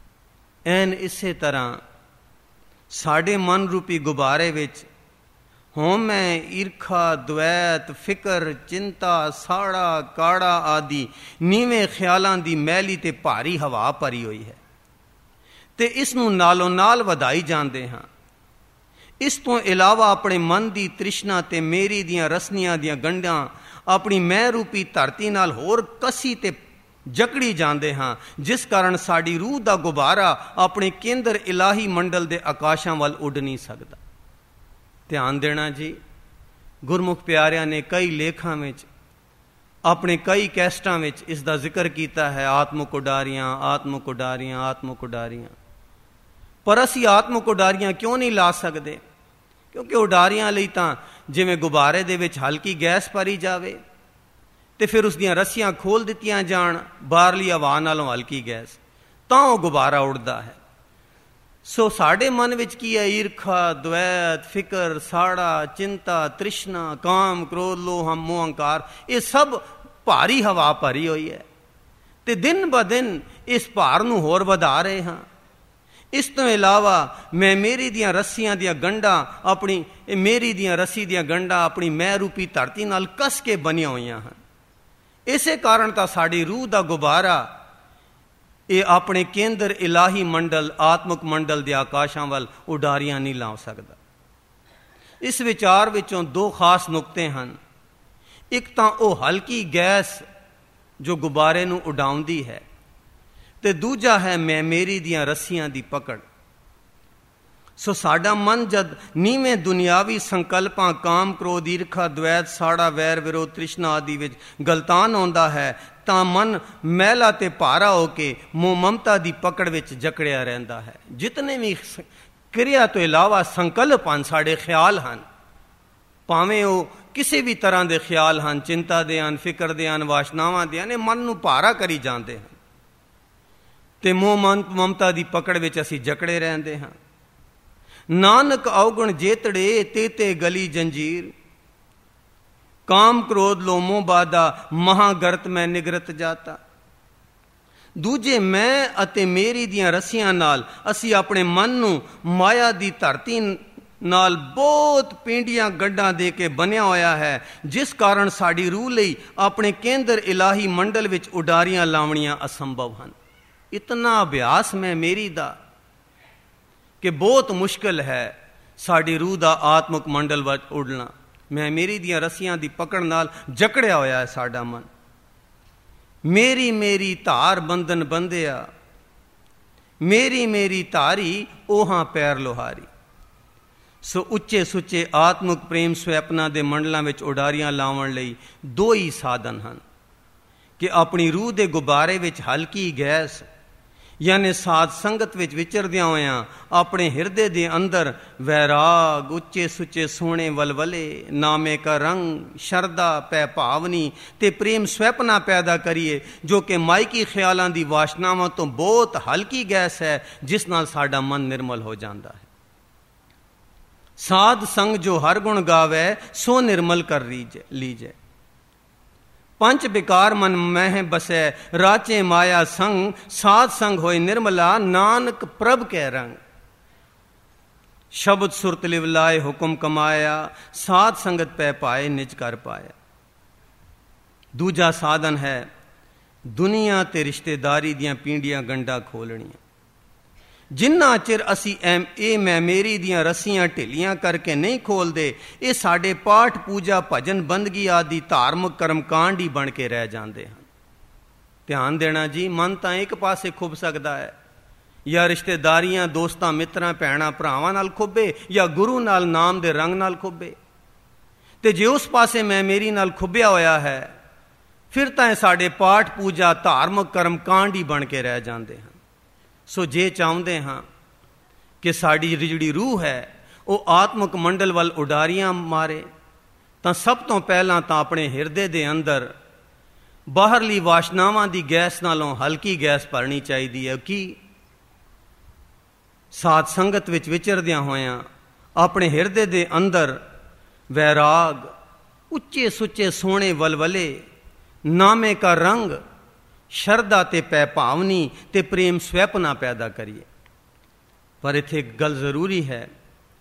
ਐਨ ਇਸੇ ਤਰ੍ਹਾਂ ਸਾਡੇ ਮਨ ਰੂਪੀ ਗੁਬਾਰੇ ਵਿੱਚ ਹੋਮੈ ਈਰਖਾ ਦ્વੈਤ ਫਿਕਰ ਚਿੰਤਾ ਸਾੜਾ ਕਾੜਾ ਆਦਿ ਨੀਵੇਂ ਖਿਆਲਾਂ ਦੀ ਮੈਲੀ ਤੇ ਭਾਰੀ ਹਵਾ ਭਰੀ ਹੋਈ ਹੈ ਤੇ ਇਸ ਨੂੰ ਨਾਲੋਂ ਨਾਲ ਵਧਾਈ ਜਾਂਦੇ ਹਾਂ। ਇਸ ਤੋਂ ਇਲਾਵਾ ਆਪਣੇ ਮਨ ਦੀ ਤ੍ਰਿਸ਼ਨਾ ਤੇ ਮੇਰੀ ਦੀਆਂ ਰਸਨੀਆਂ ਦੀਆਂ ਗੰਢਾਂ ਆਪਣੀ ਮੈਂ ਰੂਪੀ ਧਰਤੀ ਨਾਲ ਹੋਰ ਕਸੀ ਤੇ ਜਕੜੀ ਜਾਂਦੇ ਹਾਂ, ਜਿਸ ਕਾਰਨ ਸਾਡੀ ਰੂਹ ਦਾ ਗੁਬਾਰਾ ਆਪਣੇ ਕੇਂਦਰ ਇਲਾਹੀ ਮੰਡਲ ਦੇ ਆਕਾਸ਼ਾਂ ਵੱਲ ਉੱਡ ਨਹੀਂ ਸਕਦਾ। ਧਿਆਨ ਦੇਣਾ ਜੀ, ਗੁਰਮੁਖ ਪਿਆਰਿਆਂ ਨੇ ਕਈ ਲੇਖਾਂ ਵਿੱਚ, ਆਪਣੇ ਕਈ ਕੈਸਟਾਂ ਵਿੱਚ ਇਸ ਦਾ ਜ਼ਿਕਰ ਕੀਤਾ ਹੈ, ਆਤਮਕ ਉਡਾਰੀਆਂ, ਆਤਮਕ ਉਡਾਰੀਆਂ, ਆਤਮਕ ਉਡਾਰੀਆਂ। ਪਰ ਅਸੀਂ ਆਤਮਕ ਉਡਾਰੀਆਂ ਕਿਉਂ ਨਹੀਂ ਲਾ ਸਕਦੇ? ਕਿਉਂਕਿ ਉਡਾਰੀਆਂ ਲਈ ਤਾਂ ਜਿਵੇਂ ਗੁਬਾਰੇ ਦੇ ਵਿੱਚ ਹਲਕੀ ਗੈਸ ਭਰੀ ਜਾਵੇ ਤੇ ਫਿਰ ਉਸ ਦੀਆਂ ਰੱਸੀਆਂ ਖੋਲ ਦਿੱਤੀਆਂ ਜਾਣ ਬਾਹਰਲੀ ਹਵਾ ਨਾਲੋਂ ਹਲਕੀ ਗੈਸ, ਤਾਂ ਉਹ ਗੁਬਾਰਾ ਉੱਡਦਾ ਹੈ। ਸੋ ਸਾਡੇ ਮਨ ਵਿੱਚ ਕੀ ਹੈ? ਈਰਖਾ ਦ્વੈਤ ਫਿਕਰ ਸਾੜਾ ਚਿੰਤਾ ਤ੍ਰਿਸ਼ਨਾ ਕਾਮ ਕ੍ਰੋਧ ਲੋਭ ਮੋਹ ਅਹੰਕਾਰ, ਇਹ ਸਭ ਭਾਰੀ ਹਵਾ ਭਰੀ ਹੋਈ ਹੈ ਤੇ ਦਿਨ ਬ ਦਿਨ ਇਸ ਭਾਰ ਨੂੰ ਹੋਰ ਵਧਾ ਰਹੇ ਹਾਂ। ਇਸ ਤੋਂ ਇਲਾਵਾ ਮੈਂ ਮੇਰੀ ਦੀਆਂ ਰੱਸੀਆਂ ਦੀਆਂ ਗੰਢਾਂ ਆਪਣੀ ਮੇਰੀ ਦੀਆਂ ਰੱਸੀ ਦੀਆਂ ਗੰਢਾਂ ਆਪਣੀ ਮੈਂ ਰੂਪੀ ਧਰਤੀ ਨਾਲ ਕੱਸ ਕੇ ਬਣੀਆਂ ਹੋਈਆਂ ਹਨ। ਇਸੇ ਕਾਰਨ ਤਾਂ ਸਾਡੀ ਰੂਹ ਦਾ ਗੁਬਾਰਾ ਇਹ ਆਪਣੇ ਕੇਂਦਰ ਇਲਾਹੀ ਮੰਡਲ ਆਤਮਕ ਮੰਡਲ ਦੇ ਆਕਾਸ਼ਾਂ ਵੱਲ ਉਡਾਰੀਆਂ ਨਹੀਂ ਲਾ ਸਕਦਾ। ਇਸ ਵਿਚਾਰ ਵਿੱਚੋਂ ਦੋ ਖਾਸ ਨੁਕਤੇ ਹਨ। ਇੱਕ ਤਾਂ ਉਹ ਹਲਕੀ ਗੈਸ ਜੋ ਗੁਬਾਰੇ ਨੂੰ ਉਡਾਉਂਦੀ ਹੈ ਤੇ ਦੂਜਾ ਹੈ ਮੈਂ ਮੇਰੀ ਦੀਆਂ ਰੱਸੀਆਂ ਦੀ ਪਕੜ। ਸੋ ਸਾਡਾ ਮਨ ਜਦ ਨੀਵੇਂ ਦੁਨਿਆਵੀ ਸੰਕਲਪਾਂ ਕਾਮ ਕ੍ਰੋਧ ਈਰਖਾ ਦ્વੈਤ ਸਾੜਾ ਵੈਰ ਵਿਰੋਧ ਤ੍ਰਿਸ਼ਨਾ ਆਦਿ ਵਿੱਚ ਗਲਤਾਨ ਆਉਂਦਾ ਹੈ ਤਾਂ ਮਨ ਮੈਲਾ ਤੇ ਭਾਰਾ ਹੋ ਕੇ ਮੋਹ ਮਮਤਾ ਦੀ ਪਕੜ ਵਿੱਚ ਜਕੜਿਆ ਰਹਿੰਦਾ ਹੈ। ਜਿਤਨੇ ਵੀ ਕਿਰਿਆ ਤੋਂ ਇਲਾਵਾ ਸੰਕਲਪ ਹਨ, ਸਾਡੇ ਖਿਆਲ ਹਨ, ਭਾਵੇਂ ਉਹ ਕਿਸੇ ਵੀ ਤਰ੍ਹਾਂ ਦੇ ਖਿਆਲ ਹਨ, ਚਿੰਤਾ ਦੇ ਹਨ, ਫਿਕਰ ਦੇ ਹਨ, ਵਾਸ਼ਨਾਵਾਂ ਦੇ ਹਨ, ਇਹ ਮਨ ਨੂੰ ਭਾਰਾ ਕਰੀ ਜਾਂਦੇ ਹਨ ਤੇ ਮੋਹ ਮਮਤਾ ਦੀ ਪਕੜ ਵਿੱਚ ਅਸੀਂ ਜਕੜੇ ਰਹਿੰਦੇ ਹਾਂ। ਨਾਨਕ ਔਗਣ ਜੇਤੜੇ ਤੇ ਤੇ ਗਲੀ ਜੰਜੀਰ, ਕਾਮ ਕ੍ਰੋਧ ਲੋ ਮੋਹ ਬਾਦਾ ਮਹਾਗਰਤ ਮੈਂ ਨਿਗਰਤ ਜਾਤਾ। ਦੂਜੇ ਮੈਂ ਅਤੇ ਮੇਰੀ ਦੀਆਂ ਰੱਸੀਆਂ ਨਾਲ ਅਸੀਂ ਆਪਣੇ ਮਨ ਨੂੰ ਮਾਇਆ ਦੀ ਧਰਤੀ ਨਾਲ ਬਹੁਤ ਪੀਂਡੀਆਂ ਗੱਡਾਂ ਦੇ ਕੇ ਬਣਿਆ ਹੋਇਆ ਹੈ, ਜਿਸ ਕਾਰਨ ਸਾਡੀ ਰੂਹ ਲਈ ਆਪਣੇ ਕੇਂਦਰ ਇਲਾਹੀ ਮੰਡਲ ਵਿੱਚ ਉਡਾਰੀਆਂ ਲਾਉਣੀਆਂ ਅਸੰਭਵ ਹਨ। ਇਤਨਾ ਅਭਿਆਸ ਮੈਂ ਮੇਰੀ ਦਾ ਕਿ ਬਹੁਤ ਮੁਸ਼ਕਿਲ ਹੈ ਸਾਡੀ ਰੂਹ ਦਾ ਆਤਮਕ ਮੰਡਲ ਵਿੱਚ ਉੱਡਣਾ। ਮੈਂ ਮੇਰੀ ਦੀਆਂ ਰੱਸੀਆਂ ਦੀ ਪਕੜ ਨਾਲ ਜਕੜਿਆ ਹੋਇਆ ਹੈ ਸਾਡਾ ਮਨ। ਮੇਰੀ ਮੇਰੀ ਧਾਰ ਬੰਧਨ ਬੰਧਿਆ, ਮੇਰੀ ਮੇਰੀ ਧਾਰੀ ਓਹਾਂ ਪੈਰ ਲੋਹਾਰੀ। ਸੋ ਉੱਚੇ ਸੁੱਚੇ ਆਤਮਕ ਪ੍ਰੇਮ ਸਵੈਪਨਾ ਦੇ ਮੰਡਲਾਂ ਵਿੱਚ ਉਡਾਰੀਆਂ ਲਾਉਣ ਲਈ ਦੋ ਹੀ ਸਾਧਨ ਹਨ ਕਿ ਆਪਣੀ ਰੂਹ ਦੇ ਗੁਬਾਰੇ ਵਿੱਚ ਹਲਕੀ ਗੈਸ ਯਾਨੀ ਸਾਧ ਸੰਗਤ ਵਿੱਚ ਵਿਚਰਦਿਆਂ ਹੋਇਆਂ ਆਪਣੇ ਹਿਰਦੇ ਦੇ ਅੰਦਰ ਵੈਰਾਗ ਉੱਚੇ ਸੁੱਚੇ ਸੋਹਣੇ ਵਲਵਲੇ ਨਾਮੇ ਕਾ ਰੰਗ ਸ਼ਰਧਾ ਪੈ ਭਾਵਨੀ ਤੇ ਪ੍ਰੇਮ ਸਵੈਪਨਾ ਪੈਦਾ ਕਰੀਏ, ਜੋ ਕਿ ਮਾਇਕੀ ਖਿਆਲਾਂ ਦੀ ਵਾਸ਼ਨਾਵਾਂ ਤੋਂ ਬਹੁਤ ਹਲਕੀ ਗੈਸ ਹੈ, ਜਿਸ ਨਾਲ ਸਾਡਾ ਮਨ ਨਿਰਮਲ ਹੋ ਜਾਂਦਾ ਹੈ। ਸਾਧ ਸੰਗ ਜੋ ਹਰ ਗੁਣ ਗਾਵੇ ਸੋ ਨਿਰਮਲ ਕਰ ਲੀਜੇ। ਪੰਜ ਵਿਕਾਰ ਮਨ ਮਹਿ ਬਸੈ ਰਾਚੇ ਮਾਇਆ ਸੰਗ, ਸਾਧ ਸੰਗ ਹੋਏ ਨਿਰਮਲਾ ਨਾਨਕ ਪ੍ਰਭ ਕੈ ਰੰਗ। ਸ਼ਬਦ ਸੁਰਤ ਲਿਵ ਲਾਏ ਹੁਕਮ ਕਮਾਇਆ, ਸਾਧ ਸੰਗਤ ਪੈ ਪਾਏ ਨਿਜ ਕਰ ਪਾਇਆ। ਦੂਜਾ ਸਾਧਨ ਹੈ ਦੁਨੀਆ ਤੇ ਰਿਸ਼ਤੇਦਾਰੀ ਦੀਆਂ ਪੀਂਡੀਆਂ ਗੰਢਾਂ ਖੋਲਣੀਆਂ। ਜਿੰਨਾ ਚਿਰ ਅਸੀਂ ਐਮ ਇਹ ਮੈਂ ਮੇਰੀ ਦੀਆਂ ਰੱਸੀਆਂ ਢਿੱਲੀਆਂ ਕਰਕੇ ਨਹੀਂ ਖੋਲਦੇ, ਇਹ ਸਾਡੇ ਪਾਠ ਪੂਜਾ ਭਜਨ ਬੰਦਗੀ ਆਦਿ ਧਾਰਮਿਕ ਕਰਮਕਾਂਡ ਹੀ ਬਣ ਕੇ ਰਹਿ ਜਾਂਦੇ ਹਨ। ਧਿਆਨ ਦੇਣਾ ਜੀ, ਮਨ ਤਾਂ ਇੱਕ ਪਾਸੇ ਖੁੱਭ ਸਕਦਾ ਹੈ, ਜਾਂ ਰਿਸ਼ਤੇਦਾਰੀਆਂ ਦੋਸਤਾਂ ਮਿੱਤਰਾਂ ਭੈਣਾਂ ਭਰਾਵਾਂ ਨਾਲ ਖੁੱਭੇ ਜਾਂ ਗੁਰੂ ਨਾਲ ਨਾਮ ਦੇ ਰੰਗ ਨਾਲ ਖੁੱਭੇ। ਤੇ ਜੇ ਉਸ ਪਾਸੇ ਮੈਂ ਮੇਰੀ ਨਾਲ ਖੁੱਭਿਆ ਹੋਇਆ ਹੈ, ਫਿਰ ਤਾਂ ਇਹ ਸਾਡੇ ਪਾਠ ਪੂਜਾ ਧਾਰਮਿਕ ਕਰਮਕਾਂਡ ਹੀ ਬਣ ਕੇ ਰਹਿ ਜਾਂਦੇ ਹਨ। ਸੋ ਜੇ ਚਾਹੁੰਦੇ ਹਾਂ ਕਿ ਸਾਡੀ ਜਿਹੜੀ ਰੂਹ ਹੈ ਉਹ ਆਤਮਕ ਮੰਡਲ ਵੱਲ ਉਡਾਰੀਆਂ ਮਾਰੇ, ਤਾਂ ਸਭ ਤੋਂ ਪਹਿਲਾਂ ਤਾਂ ਆਪਣੇ ਹਿਰਦੇ ਦੇ ਅੰਦਰ ਬਾਹਰਲੀ ਵਾਸ਼ਨਾਵਾਂ ਦੀ ਗੈਸ ਨਾਲੋਂ ਹਲਕੀ ਗੈਸ ਭਰਨੀ ਚਾਹੀਦੀ ਹੈ। ਕਿ ਸਾਧ ਸੰਗਤ ਵਿੱਚ ਵਿਚਰਦਿਆਂ ਹੋਇਆਂ ਆਪਣੇ ਹਿਰਦੇ ਦੇ ਅੰਦਰ ਵੈਰਾਗ ਉੱਚੇ ਸੁੱਚੇ ਸੋਹਣੇ ਵਲਵਲੇ ਨਾਮੇ ਕਾ ਰੰਗ ਸ਼ਰਧਾ ਤੇ ਪੈ ਭਾਵਨੀ ਤੇ ਪ੍ਰੇਮ ਸਵੈਪਨਾ ਪੈਦਾ ਕਰੀਏ। ਪਰ ਇੱਥੇ ਇੱਕ ਗੱਲ ਜ਼ਰੂਰੀ ਹੈ,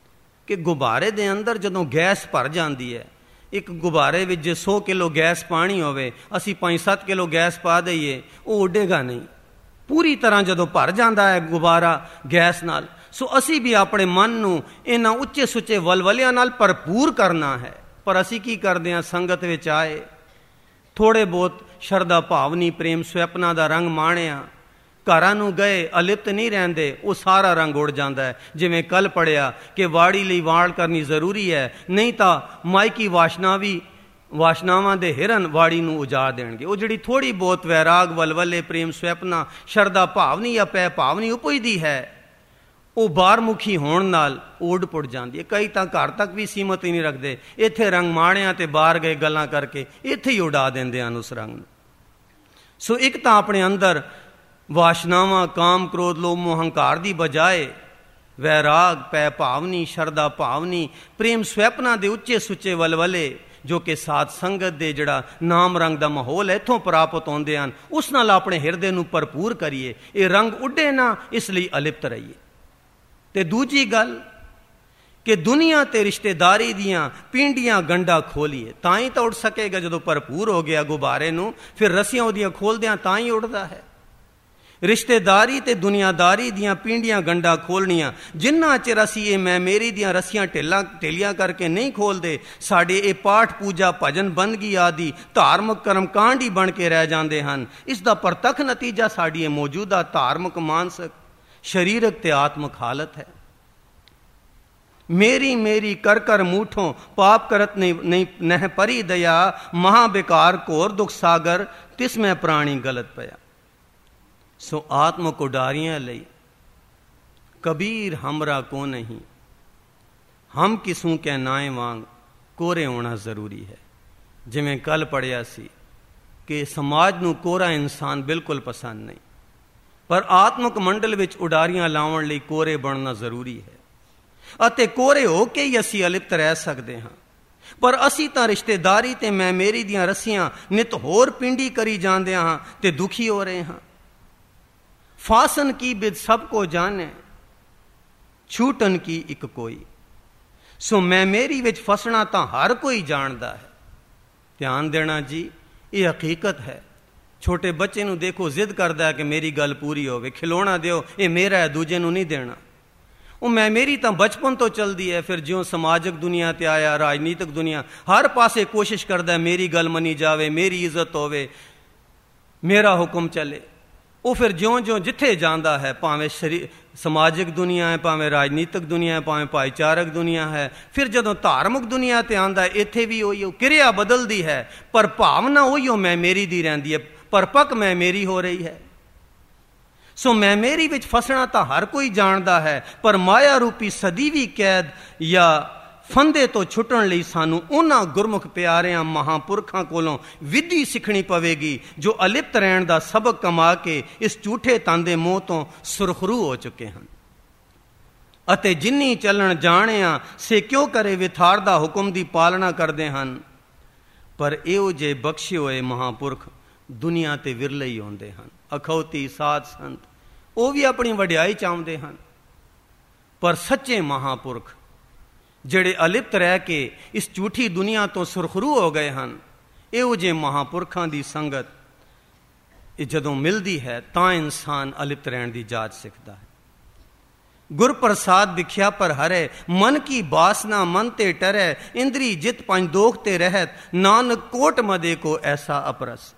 ਕਿ ਗੁਬਾਰੇ ਦੇ ਅੰਦਰ ਜਦੋਂ ਗੈਸ ਭਰ ਜਾਂਦੀ ਹੈ, ਇੱਕ ਗੁਬਾਰੇ ਵਿੱਚ ਜੇ ਸੌ ਕਿਲੋ ਗੈਸ ਪਾਣੀ ਹੋਵੇ, ਅਸੀਂ ਪੰਜ ਸੱਤ ਕਿਲੋ ਗੈਸ ਪਾ ਦਈਏ, ਉਹ ਉੱਡੇਗਾ ਨਹੀਂ। ਪੂਰੀ ਤਰ੍ਹਾਂ ਜਦੋਂ ਭਰ ਜਾਂਦਾ ਹੈ ਗੁਬਾਰਾ ਗੈਸ ਨਾਲ, ਸੋ ਅਸੀਂ ਵੀ ਆਪਣੇ ਮਨ ਨੂੰ ਇਹਨਾਂ ਉੱਚੇ ਸੁੱਚੇ ਵਲਵਲਿਆਂ ਨਾਲ ਭਰਪੂਰ ਕਰਨਾ ਹੈ। ਪਰ ਅਸੀਂ ਕੀ ਕਰਦੇ ਹਾਂ? ਸੰਗਤ ਵਿੱਚ ਆਏ, ਥੋੜ੍ਹੇ ਬਹੁਤ ਸ਼ਰਧਾ ਭਾਵਨੀ ਪ੍ਰੇਮ ਸੁਪਨਾ ਦਾ ਰੰਗ ਮਾਣਿਆ, ਘਰਾਂ ਨੂੰ ਗਏ, ਅਲਿਪਤ ਨਹੀਂ ਰਹਿੰਦੇ, ਉਹ ਸਾਰਾ ਰੰਗ ਉੜ ਜਾਂਦਾ ਹੈ। ਜਿਵੇਂ ਕੱਲ ਪੜ੍ਹਿਆ ਕਿ ਵਾੜੀ ਲਈ ਵਾੜ ਕਰਨੀ ਜ਼ਰੂਰੀ ਹੈ, ਨਹੀਂ ਤਾਂ ਮਾਇਕੀ ਵਾਸ਼ਨਾ ਵੀ ਵਾਸ਼ਨਾਵਾਂ ਦੇ ਹਿਰਨ ਵਾੜੀ ਨੂੰ ਉਜਾੜ ਦੇਣਗੇ। ਉਹ ਜਿਹੜੀ ਥੋੜ੍ਹੀ ਬਹੁਤ ਵੈਰਾਗ ਵਲਵਲੇ ਪ੍ਰੇਮ ਸੁਪਨਾ ਸ਼ਰਧਾ ਭਾਵਨੀ ਜਾਂ ਪੈ ਭਾਵਨੀ ਉਪਜਦੀ ਹੈ, ਉਹ ਬਾਹਰਮੁਖੀ ਹੋਣ ਨਾਲ ਉੱਡ ਪੁੱਟ ਜਾਂਦੀ ਹੈ। ਕਈ ਤਾਂ ਘਰ ਤੱਕ ਵੀ ਸੀਮਤ ਹੀ ਨਹੀਂ ਰੱਖਦੇ, ਇੱਥੇ ਰੰਗ ਮਾਣਿਆ ਤੇ ਬਾਹਰ ਗਏ ਗੱਲਾਂ ਕਰਕੇ ਇੱਥੇ ਹੀ ਉਡਾ ਦਿੰਦੇ ਹਨ ਉਸ ਰੰਗ ਨੂੰ। ਸੋ ਇੱਕ ਤਾਂ ਆਪਣੇ ਅੰਦਰ ਵਾਸ਼ਨਾਵਾਂ ਕਾਮ ਕ੍ਰੋਧ ਲੋਭ ਮੋਹ ਹੰਕਾਰ ਦੀ ਬਜਾਏ ਵੈਰਾਗ ਪੈ ਭਾਵਨੀ ਸ਼ਰਧਾ ਭਾਵਨੀ ਪ੍ਰੇਮ ਸੁਪਨਾ ਦੇ ਉੱਚੇ ਸੁੱਚੇ ਵਲਵਲੇ ਜੋ ਕਿ ਸਾਧ ਸੰਗਤ ਦੇ ਜਿਹੜਾ ਨਾਮ ਰੰਗ ਦਾ ਮਾਹੌਲ ਇੱਥੋਂ ਪ੍ਰਾਪਤ ਹੁੰਦੇ ਹਨ, ਉਸ ਨਾਲ ਆਪਣੇ ਹਿਰਦੇ ਨੂੰ ਭਰਪੂਰ ਕਰੀਏ। ਇਹ ਰੰਗ ਉੱਡੇ ਨਾ, ਇਸ ਲਈ ਅਲਿਪਤ ਰਹੀਏ। ਤੇ ਦੂਜੀ ਗੱਲ ਕਿ ਦੁਨੀਆ ਤੇ ਰਿਸ਼ਤੇਦਾਰੀ ਦੀਆਂ ਪਿੰਡੀਆਂ ਗੰਢਾਂ ਖੋਲੀਏ, ਤਾਂ ਹੀ ਤਾਂ ਉੱਡ ਸਕੇਗਾ। ਜਦੋਂ ਭਰਪੂਰ ਹੋ ਗਿਆ ਗੁਬਾਰੇ ਨੂੰ, ਫਿਰ ਰੱਸੀਆਂ ਉਹਦੀਆਂ ਖੋਲਦਿਆਂ ਤਾਂ ਹੀ ਉੱਡਦਾ ਹੈ। ਰਿਸ਼ਤੇਦਾਰੀ ਤੇ ਦੁਨੀਆਦਾਰੀ ਦੀਆਂ ਪਿੰਡੀਆਂ ਗੰਢਾਂ ਖੋਲਣੀਆਂ, ਜਿੰਨਾ ਚਿਰ ਅਸੀਂ ਇਹ ਮੈਂ ਮੇਰੀ ਦੀਆਂ ਰੱਸੀਆਂ ਢਿੱਲਾਂ ਢਿੱਲੀਆਂ ਕਰਕੇ ਨਹੀਂ ਖੋਲਦੇ, ਸਾਡੇ ਇਹ ਪਾਠ ਪੂਜਾ ਭਜਨ ਬੰਦਗੀ ਆਦਿ ਧਾਰਮਿਕ ਕਰਮ ਕਾਂਡ ਹੀ ਬਣ ਕੇ ਰਹਿ ਜਾਂਦੇ ਹਨ। ਇਸ ਦਾ ਪ੍ਰਤੱਖ ਨਤੀਜਾ ਸਾਡੀ ਇਹ ਮੌਜੂਦਾ ਧਾਰਮਿਕ ਮਾਨਸਿਕ ਸਰੀਰਕ ਤੇ ਆਤਮਿਕ ਹਾਲਤ ਹੈ। ਮੇਰੀ ਮੇਰੀ ਕਰ ਕਰ ਮੂਠੋਂ ਪਾਪ ਕਰਤ ਨਹੀਂ ਨਹੀਂ ਨਹਿ ਪਰੀ ਦਇਆ, ਮਹਾ ਬੇਕਾਰ ਘੋਰ ਦੁਖ ਸਾਗਰ ਤਿਸ ਮੈਂ ਪ੍ਰਾਣੀ ਗਲਤ ਪਿਆ। ਸੋ ਆਤਮਕ ਉਡਾਰੀਆਂ ਲਈ ਕਬੀਰ ਹਮਰਾ ਕੋ ਨਹੀਂ, ਹਮ ਕਿਸੂ ਕੈ ਨਾਏ ਵਾਂਗ ਕੋਰੇ ਹੋਣਾ ਜ਼ਰੂਰੀ ਹੈ। ਜਿਵੇਂ ਕੱਲ ਪੜ੍ਹਿਆ ਸੀ ਕਿ ਸਮਾਜ ਨੂੰ ਕੋਰਾ ਇਨਸਾਨ ਬਿਲਕੁਲ ਪਸੰਦ ਨਹੀਂ, ਪਰ ਆਤਮਕ ਮੰਡਲ ਵਿੱਚ ਉਡਾਰੀਆਂ ਲਾਉਣ ਲਈ ਕੋਰੇ ਬਣਨਾ ਜ਼ਰੂਰੀ ਹੈ। ਅਤੇ ਕੋਰੇ ਹੋ ਕੇ ਹੀ ਅਸੀਂ ਅਲਿਪਤ ਰਹਿ ਸਕਦੇ ਹਾਂ। ਪਰ ਅਸੀਂ ਤਾਂ ਰਿਸ਼ਤੇਦਾਰੀ ਤੇ ਮੈਂ ਮੇਰੀ ਦੀਆਂ ਰੱਸੀਆਂ ਨਿਤ ਹੋਰ ਪਿੰਡੀ ਕਰੀ ਜਾਂਦੇ ਹਾਂ ਤੇ ਦੁਖੀ ਹੋ ਰਹੇ ਹਾਂ। ਫਾਸਨ ਕੀ ਬਿਦ ਸਭ ਕੋ ਜਾਣੇ, ਛੂਟਨ ਕੀ ਇੱਕ ਕੋਈ। ਸੋ ਮੈਂ ਮੇਰੀ ਵਿੱਚ ਫਸਣਾ ਤਾਂ ਹਰ ਕੋਈ ਜਾਣਦਾ ਹੈ। ਧਿਆਨ ਦੇਣਾ ਜੀ, ਇਹ ਹਕੀਕਤ ਹੈ। ਛੋਟੇ ਬੱਚੇ ਨੂੰ ਦੇਖੋ, ਜ਼ਿੱਦ ਕਰਦਾ ਹੈ ਕਿ ਮੇਰੀ ਗੱਲ ਪੂਰੀ ਹੋਵੇ, ਖਿਲੌਣਾ ਦਿਓ, ਇਹ ਮੇਰਾ ਹੈ, ਦੂਜੇ ਨੂੰ ਨਹੀਂ ਦੇਣਾ। ਉਹ ਮੈਂ ਮੇਰੀ ਤਾਂ ਬਚਪਨ ਤੋਂ ਚੱਲਦੀ ਹੈ। ਫਿਰ ਜਿਉਂ ਸਮਾਜਿਕ ਦੁਨੀਆ ਤੇ ਆਇਆ, ਰਾਜਨੀਤਿਕ ਦੁਨੀਆ, ਹਰ ਪਾਸੇ ਕੋਸ਼ਿਸ਼ ਕਰਦਾ ਮੇਰੀ ਗੱਲ ਮੰਨੀ ਜਾਵੇ, ਮੇਰੀ ਇੱਜ਼ਤ ਹੋਵੇ, ਮੇਰਾ ਹੁਕਮ ਚੱਲੇ। ਉਹ ਫਿਰ ਜਿਉਂ-ਜਿਉਂ ਜਿੱਥੇ ਜਾਂਦਾ ਹੈ, ਭਾਵੇਂ ਸ਼ਰੀ ਸਮਾਜਿਕ ਦੁਨੀਆ ਹੈ, ਭਾਵੇਂ ਰਾਜਨੀਤਿਕ ਦੁਨੀਆ ਹੈ, ਭਾਵੇਂ ਭਾਈਚਾਰਕ ਦੁਨੀਆ ਹੈ, ਫਿਰ ਜਦੋਂ ਧਾਰਮਿਕ ਦੁਨੀਆ ਤੇ ਆਉਂਦਾ, ਇੱਥੇ ਵੀ ਉਹੀ ਉਹ ਕਿਰਿਆ ਬਦਲਦੀ ਹੈ, ਪਰ ਭਾਵਨਾ ਉਹੀ ਉਹ ਮੈਂ ਮੇਰੀ ਦੀ ਰਹਿੰਦੀ ਹੈ, ਪਰਪੱਕ ਮੈਂ ਮੇਰੀ ਹੋ ਰਹੀ ਹੈ। ਸੋ ਮੈਂ ਮੇਰੀ ਵਿੱਚ ਫਸਣਾ ਤਾਂ ਹਰ ਕੋਈ ਜਾਣਦਾ ਹੈ, ਪਰ ਮਾਇਆ ਰੂਪੀ ਸਦੀਵੀ ਕੈਦ ਜਾਂ ਫੰਦੇ ਤੋਂ ਛੁੱਟਣ ਲਈ ਸਾਨੂੰ ਉਹਨਾਂ ਗੁਰਮੁਖ ਪਿਆਰਿਆਂ ਮਹਾਂਪੁਰਖਾਂ ਕੋਲੋਂ ਵਿਧੀ ਸਿੱਖਣੀ ਪਵੇਗੀ, ਜੋ ਅਲਿਪਤ ਰਹਿਣ ਦਾ ਸਬਕ ਕਮਾ ਕੇ ਇਸ ਝੂਠੇ ਤਨ ਦੇ ਮੋਹ ਤੋਂ ਸੁਰਖਰੂ ਹੋ ਚੁੱਕੇ ਹਨ। ਅਤੇ ਜਿੰਨੀ ਚੱਲਣ ਜਾਣਿਆ ਸੇ ਕਿਉਂ ਕਰੇ ਵਿਥਾਰ ਦਾ ਹੁਕਮ ਦੀ ਪਾਲਣਾ ਕਰਦੇ ਹਨ। ਪਰ ਇਹੋ ਜਿਹੇ ਬਖਸ਼ੇ ਹੋਏ ਮਹਾਂਪੁਰਖ ਦੁਨੀਆ ਤੇ ਵਿਰਲੇ ਹੀ ਹੁੰਦੇ ਹਨ। ਅਖੌਤੀ ਸਾਧ ਸੰਤ ਉਹ ਵੀ ਆਪਣੀ ਵਡਿਆਈ ਚਾਹੁੰਦੇ ਹਨ, ਪਰ ਸੱਚੇ ਮਹਾਂਪੁਰਖ ਜਿਹੜੇ ਅਲਿਪਤ ਰਹਿ ਕੇ ਇਸ ਝੂਠੀ ਦੁਨੀਆ ਤੋਂ ਸੁਰਖਰੂ ਹੋ ਗਏ ਹਨ, ਇਹੋ ਜਿਹੇ ਮਹਾਂਪੁਰਖਾਂ ਦੀ ਸੰਗਤ ਇਹ ਜਦੋਂ ਮਿਲਦੀ ਹੈ ਤਾਂ ਇਨਸਾਨ ਅਲਿਪਤ ਰਹਿਣ ਦੀ ਜਾਚ ਸਿੱਖਦਾ ਹੈ। ਗੁਰ ਪ੍ਰਸਾਦ ਵਿਖਿਆ ਪਰ ਹਰੇ, ਮਨ ਕੀ ਬਾਸਨਾ ਮਨ ਤੇ ਟਰੈ, ਇੰਦਰੀ ਜਿਤ ਪੰਜ ਦੋਖ ਤੇ ਰਹਿਤ, ਨਾਨਕ ਕੋਟ ਮਦੇ ਕੋ ਐਸਾ ਅਪਰਸ।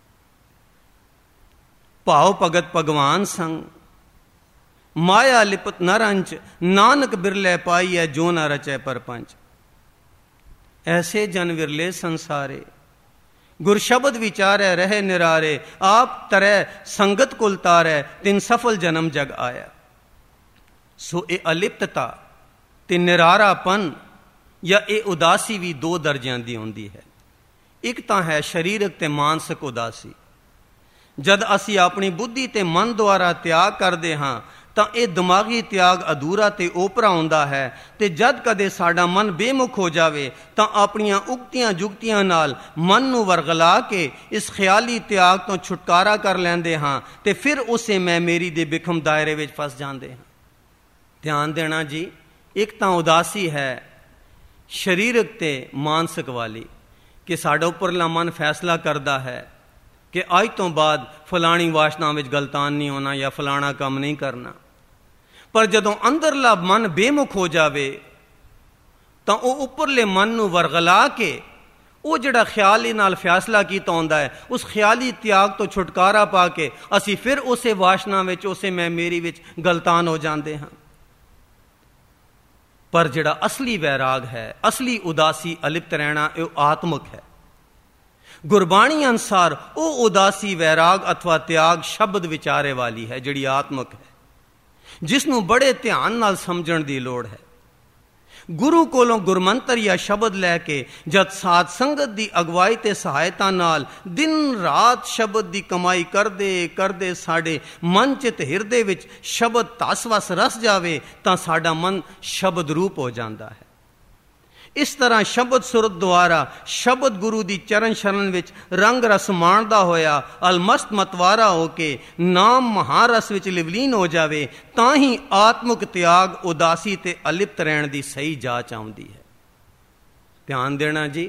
ਭਾਉ ਭਗਤ ਭਗਵਾਨ ਸੰਗ, ਮਾਇਆ ਲਿਪਤ ਨ ਰੰਚ, ਨਾਨਕ ਬਿਰਲੇ ਪਾਈਐ ਜੋ ਨ ਰਚੈ ਪਰਪੰਚ। ਐਸੇ ਜਨ ਵਿਰਲੇ ਸੰਸਾਰੇ, ਗੁਰ ਸ਼ਬਦ ਵਿਚਾਰੈ ਰਹੇ ਨਿਰਾਰੇ, ਆਪ ਤਰੈ ਸੰਗਤ ਕੁਲ ਤਾਰੈ, ਤਿਨ ਸਫਲ ਜਨਮ ਜਗ ਆਇਆ। ਸੋ ਇਹ ਅਲਿਪਤਤਾ ਤੇ ਨਿਰਾਰਾਪਨ ਜਾਂ ਇਹ ਉਦਾਸੀ ਵੀ ਦੋ ਦਰਜਿਆਂ ਦੀ ਹੁੰਦੀ ਹੈ। ਇੱਕ ਤਾਂ ਹੈ ਸਰੀਰਕ ਤੇ ਮਾਨਸਿਕ ਉਦਾਸੀ। ਜਦ ਅਸੀਂ ਆਪਣੀ ਬੁੱਧੀ ਤੇ ਮਨ ਦੁਆਰਾ ਤਿਆਗ ਕਰਦੇ ਹਾਂ ਤਾਂ ਇਹ ਦਿਮਾਗੀ ਤਿਆਗ ਅਧੂਰਾ ਤੇ ਓਪਰਾ ਹੁੰਦਾ ਹੈ। ਤੇ ਜਦ ਕਦੇ ਸਾਡਾ ਮਨ ਬੇਮੁਖ ਹੋ ਜਾਵੇ ਤਾਂ ਆਪਣੀਆਂ ਉਕਤੀਆਂ ਜੁਗਤੀਆਂ ਨਾਲ ਮਨ ਨੂੰ ਵਰਗਲਾ ਕੇ ਇਸ ਖਿਆਲੀ ਤਿਆਗ ਤੋਂ ਛੁਟਕਾਰਾ ਕਰ ਲੈਂਦੇ ਹਾਂ ਤੇ ਫਿਰ ਉਸੇ ਮੈਂ ਮੇਰੀ ਦੇ ਬਿਖਮ ਦਾਇਰੇ ਵਿੱਚ ਫਸ ਜਾਂਦੇ ਹਾਂ। ਧਿਆਨ ਦੇਣਾ ਜੀ, ਇੱਕ ਤਾਂ ਉਦਾਸੀ ਹੈ ਸਰੀਰਕ ਤੇ ਮਾਨਸਿਕ ਵਾਲੀ ਕਿ ਸਾਡਾ ਉੱਪਰਲਾ ਮਨ ਫੈਸਲਾ ਕਰਦਾ ਹੈ ਕਿ ਅੱਜ ਤੋਂ ਬਾਅਦ ਫਲਾਣੀ ਵਾਸ਼ਨਾ ਵਿੱਚ ਗਲਤਾਨ ਨਹੀਂ ਹੋਣਾ ਜਾਂ ਫਲਾਣਾ ਕੰਮ ਨਹੀਂ ਕਰਨਾ। ਪਰ ਜਦੋਂ ਅੰਦਰਲਾ ਮਨ ਬੇਮੁਖ ਹੋ ਜਾਵੇ ਤਾਂ ਉਹ ਉੱਪਰਲੇ ਮਨ ਨੂੰ ਵਰਗਲਾ ਕੇ ਉਹ ਜਿਹੜਾ ਖਿਆਲੀ ਨਾਲ ਫੈਸਲਾ ਕੀਤਾ ਹੁੰਦਾ ਹੈ ਉਸ ਖਿਆਲੀ ਤਿਆਗ ਤੋਂ ਛੁਟਕਾਰਾ ਪਾ ਕੇ ਅਸੀਂ ਫਿਰ ਉਸੇ ਵਾਸ਼ਨਾ ਵਿੱਚ, ਉਸੇ ਮੈਂ ਮੇਰੀ ਵਿੱਚ ਗਲਤਾਨ ਹੋ ਜਾਂਦੇ ਹਾਂ। ਪਰ ਜਿਹੜਾ ਅਸਲੀ ਵੈਰਾਗ ਹੈ, ਅਸਲੀ ਉਦਾਸੀ ਅਲਿਪਤ ਰਹਿਣਾ, ਇਹ ਆਤਮਿਕ ਹੈ। ਗੁਰਬਾਣੀ ਅਨੁਸਾਰ ਉਹ ਉਦਾਸੀ ਵੈਰਾਗ ਅਥਵਾ ਤਿਆਗ ਸ਼ਬਦ ਵਿਚਾਰੇ ਵਾਲੀ ਹੈ, ਜਿਹੜੀ ਆਤਮਿਕ ਹੈ, ਜਿਸ ਨੂੰ ਬੜੇ ਧਿਆਨ ਨਾਲ ਸਮਝਣ ਦੀ ਲੋੜ ਹੈ। ਗੁਰੂ ਕੋਲੋਂ ਗੁਰਮੰਤਰ ਜਾਂ ਸ਼ਬਦ ਲੈ ਕੇ ਜਦ ਸਾਧ ਸੰਗਤ ਦੀ ਅਗਵਾਈ ਤੇ ਸਹਾਇਤਾ ਨਾਲ ਦਿਨ ਰਾਤ ਸ਼ਬਦ ਦੀ ਕਮਾਈ ਕਰਦੇ ਕਰਦੇ ਸਾਡੇ ਮਨ ਚਿਤ ਹਿਰਦੇ ਵਿੱਚ ਸ਼ਬਦ ਧਸ ਵਸ ਰਸ ਜਾਵੇ ਤਾਂ ਸਾਡਾ ਮਨ ਸ਼ਬਦ ਰੂਪ ਹੋ ਜਾਂਦਾ ਹੈ। ਇਸ ਤਰ੍ਹਾਂ ਸ਼ਬਦ ਸੁਰਤ ਦੁਆਰਾ ਸ਼ਬਦ ਗੁਰੂ ਦੀ ਚਰਨ ਸ਼ਰਨ ਵਿੱਚ ਰੰਗ ਰਸ ਮਾਣਦਾ ਹੋਇਆ ਅਲਮਸਤ ਮਤਵਾਰਾ ਹੋ ਕੇ ਨਾਮ ਮਹਾਰਸ ਵਿੱਚ ਲਿਵਲੀਨ ਹੋ ਜਾਵੇ ਤਾਂ ਹੀ ਆਤਮਿਕ ਤਿਆਗ, ਉਦਾਸੀ ਤੇ ਅਲਿਪਤ ਰਹਿਣ ਦੀ ਸਹੀ ਜਾਚ ਆਉਂਦੀ ਹੈ। ਧਿਆਨ ਦੇਣਾ ਜੀ,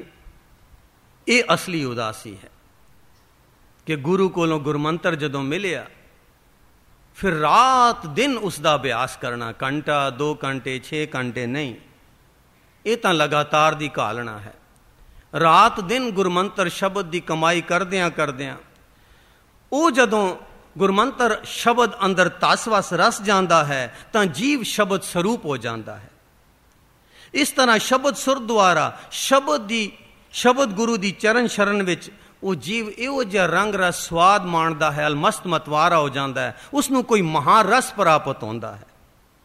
ਇਹ ਅਸਲੀ ਉਦਾਸੀ ਹੈ ਕਿ ਗੁਰੂ ਕੋਲੋਂ ਗੁਰਮੰਤਰ ਜਦੋਂ ਮਿਲਿਆ ਫਿਰ ਰਾਤ ਦਿਨ ਉਸ ਦਾ ਅਭਿਆਸ ਕਰਨਾ, ਘੰਟਾ ਦੋ ਘੰਟੇ ਛੇ ਘੰਟੇ ਨਹੀਂ, ਇਹ ਤਾਂ ਲਗਾਤਾਰ ਦੀ ਘਾਲਣਾ ਹੈ। ਰਾਤ ਦਿਨ ਗੁਰਮੰਤਰ ਸ਼ਬਦ ਦੀ ਕਮਾਈ ਕਰਦਿਆਂ ਕਰਦਿਆਂ ਉਹ ਜਦੋਂ ਗੁਰਮੰਤਰ ਸ਼ਬਦ ਅੰਦਰ ਧਸ ਵਸ ਰਸ ਜਾਂਦਾ ਹੈ ਤਾਂ ਜੀਵ ਸ਼ਬਦ ਸਰੂਪ ਹੋ ਜਾਂਦਾ ਹੈ। ਇਸ ਤਰ੍ਹਾਂ ਸ਼ਬਦ ਸੁਰ ਦੁਆਰਾ ਸ਼ਬਦ ਦੀ ਸ਼ਬਦ ਗੁਰੂ ਦੀ ਚਰਨ ਸ਼ਰਨ ਵਿੱਚ ਉਹ ਜੀਵ ਇਹੋ ਜਿਹਾ ਰੰਗ ਰਸ ਸਵਾਦ ਮਾਣਦਾ ਹੈ, ਅਲਮਸਤ ਮਤਵਾਰਾ ਹੋ ਜਾਂਦਾ ਹੈ, ਉਸ ਨੂੰ ਕੋਈ ਮਹਾਰਸ ਪ੍ਰਾਪਤ ਹੁੰਦਾ ਹੈ।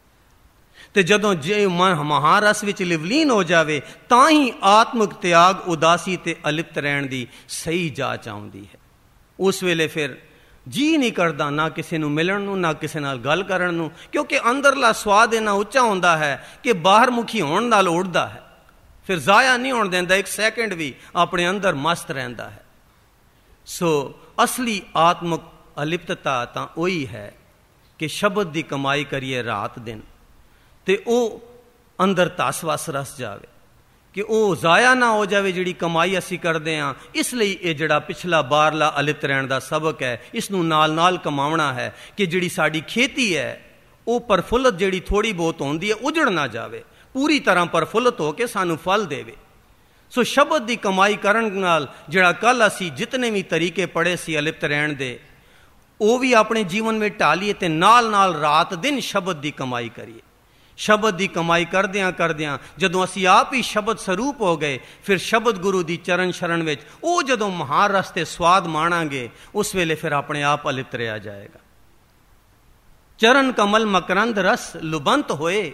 ਤੇ ਜਦੋਂ ਜੇ ਮਨ ਮਹਾਰਸ ਵਿੱਚ ਲਿਵਲੀਨ ਹੋ ਜਾਵੇ ਤਾਂ ਹੀ ਆਤਮਿਕ ਤਿਆਗ, ਉਦਾਸੀ ਤੇ ਅਲਿਪਤ ਰਹਿਣ ਦੀ ਸਹੀ ਜਾਚ ਆਉਂਦੀ ਹੈ। ਉਸ ਵੇਲੇ ਫਿਰ ਜੀ ਨਹੀਂ ਕਰਦਾ ਨਾ ਕਿਸੇ ਨੂੰ ਮਿਲਣ ਨੂੰ, ਨਾ ਕਿਸੇ ਨਾਲ ਗੱਲ ਕਰਨ ਨੂੰ, ਕਿਉਂਕਿ ਅੰਦਰਲਾ ਸਵਾਦ ਇੰਨਾ ਉੱਚਾ ਹੁੰਦਾ ਹੈ ਕਿ ਬਾਹਰ ਮੁਖੀ ਹੋਣ ਨਾਲ ਉੱਡਦਾ ਹੈ, ਫਿਰ ਜ਼ਾਇਆ ਨਹੀਂ ਹੋਣ ਦਿੰਦਾ, ਇੱਕ ਸੈਕਿੰਡ ਵੀ ਆਪਣੇ ਅੰਦਰ ਮਸਤ ਰਹਿੰਦਾ ਹੈ। ਸੋ ਅਸਲੀ ਆਤਮਿਕ ਅਲਿਪਤਤਾ ਤਾਂ ਉਹੀ ਹੈ ਕਿ ਸ਼ਬਦ ਦੀ ਕਮਾਈ ਕਰੀਏ ਰਾਤ ਦਿਨ ਤੇ ਉਹ ਅੰਦਰ ਧਸ ਵਸ ਰਸ ਜਾਵੇ, ਕਿ ਉਹ ਜ਼ਾਇਆ ਨਾ ਹੋ ਜਾਵੇ ਜਿਹੜੀ ਕਮਾਈ ਅਸੀਂ ਕਰਦੇ ਹਾਂ। ਇਸ ਲਈ ਇਹ ਜਿਹੜਾ ਪਿਛਲਾ ਬਾਹਰਲਾ ਅਲਿਪਤ ਰਹਿਣ ਦਾ ਸਬਕ ਹੈ, ਇਸ ਨੂੰ ਨਾਲ ਨਾਲ ਕਮਾਉਣਾ ਹੈ ਕਿ ਜਿਹੜੀ ਸਾਡੀ ਖੇਤੀ ਹੈ ਉਹ ਪ੍ਰਫੁੱਲਤ ਜਿਹੜੀ ਥੋੜੀ ਬਹੁਤ ਹੁੰਦੀ ਹੈ ਉਜੜ ਨਾ ਜਾਵੇ, ਪੂਰੀ ਤਰ੍ਹਾਂ ਪ੍ਰਫੁੱਲਤ ਹੋ ਕੇ ਸਾਨੂੰ ਫਲ ਦੇਵੇ। ਸੋ ਸ਼ਬਦ ਦੀ ਕਮਾਈ ਕਰਨ ਨਾਲ ਜਿਹੜਾ ਕੱਲ ਅਸੀਂ ਜਿਤਨੇ ਵੀ ਤਰੀਕੇ ਪੜ੍ਹੇ ਸੀ ਅਲਿਪਤ ਰਹਿਣ ਦੇ, ਉਹ ਵੀ ਆਪਣੇ ਜੀਵਨ ਵਿੱਚ ਢਾਲੀਏ ਤੇ ਨਾਲ ਨਾਲ ਰਾਤ ਦਿਨ ਸ਼ਬਦ ਦੀ ਕਮਾਈ ਕਰੀਏ। ਸ਼ਬਦ ਦੀ ਕਮਾਈ ਕਰਦਿਆਂ ਕਰਦਿਆਂ ਜਦੋਂ ਅਸੀਂ ਆਪ ਹੀ ਸ਼ਬਦ ਸਰੂਪ ਹੋ ਗਏ, ਫਿਰ ਸ਼ਬਦ ਗੁਰੂ ਦੀ ਚਰਨ ਸ਼ਰਨ ਵਿੱਚ ਉਹ ਜਦੋਂ ਮਹਾਰਸ ਤੇ ਸਵਾਦ ਮਾਣਾਂਗੇ ਉਸ ਵੇਲੇ ਫਿਰ ਆਪਣੇ ਆਪ ਅਲਿਪਤ ਰਿਹਾ ਜਾਏਗਾ। ਚਰਨ ਕਮਲ ਮਕਰੰਦ ਰਸ ਲੁਬੰਤ ਹੋਏ,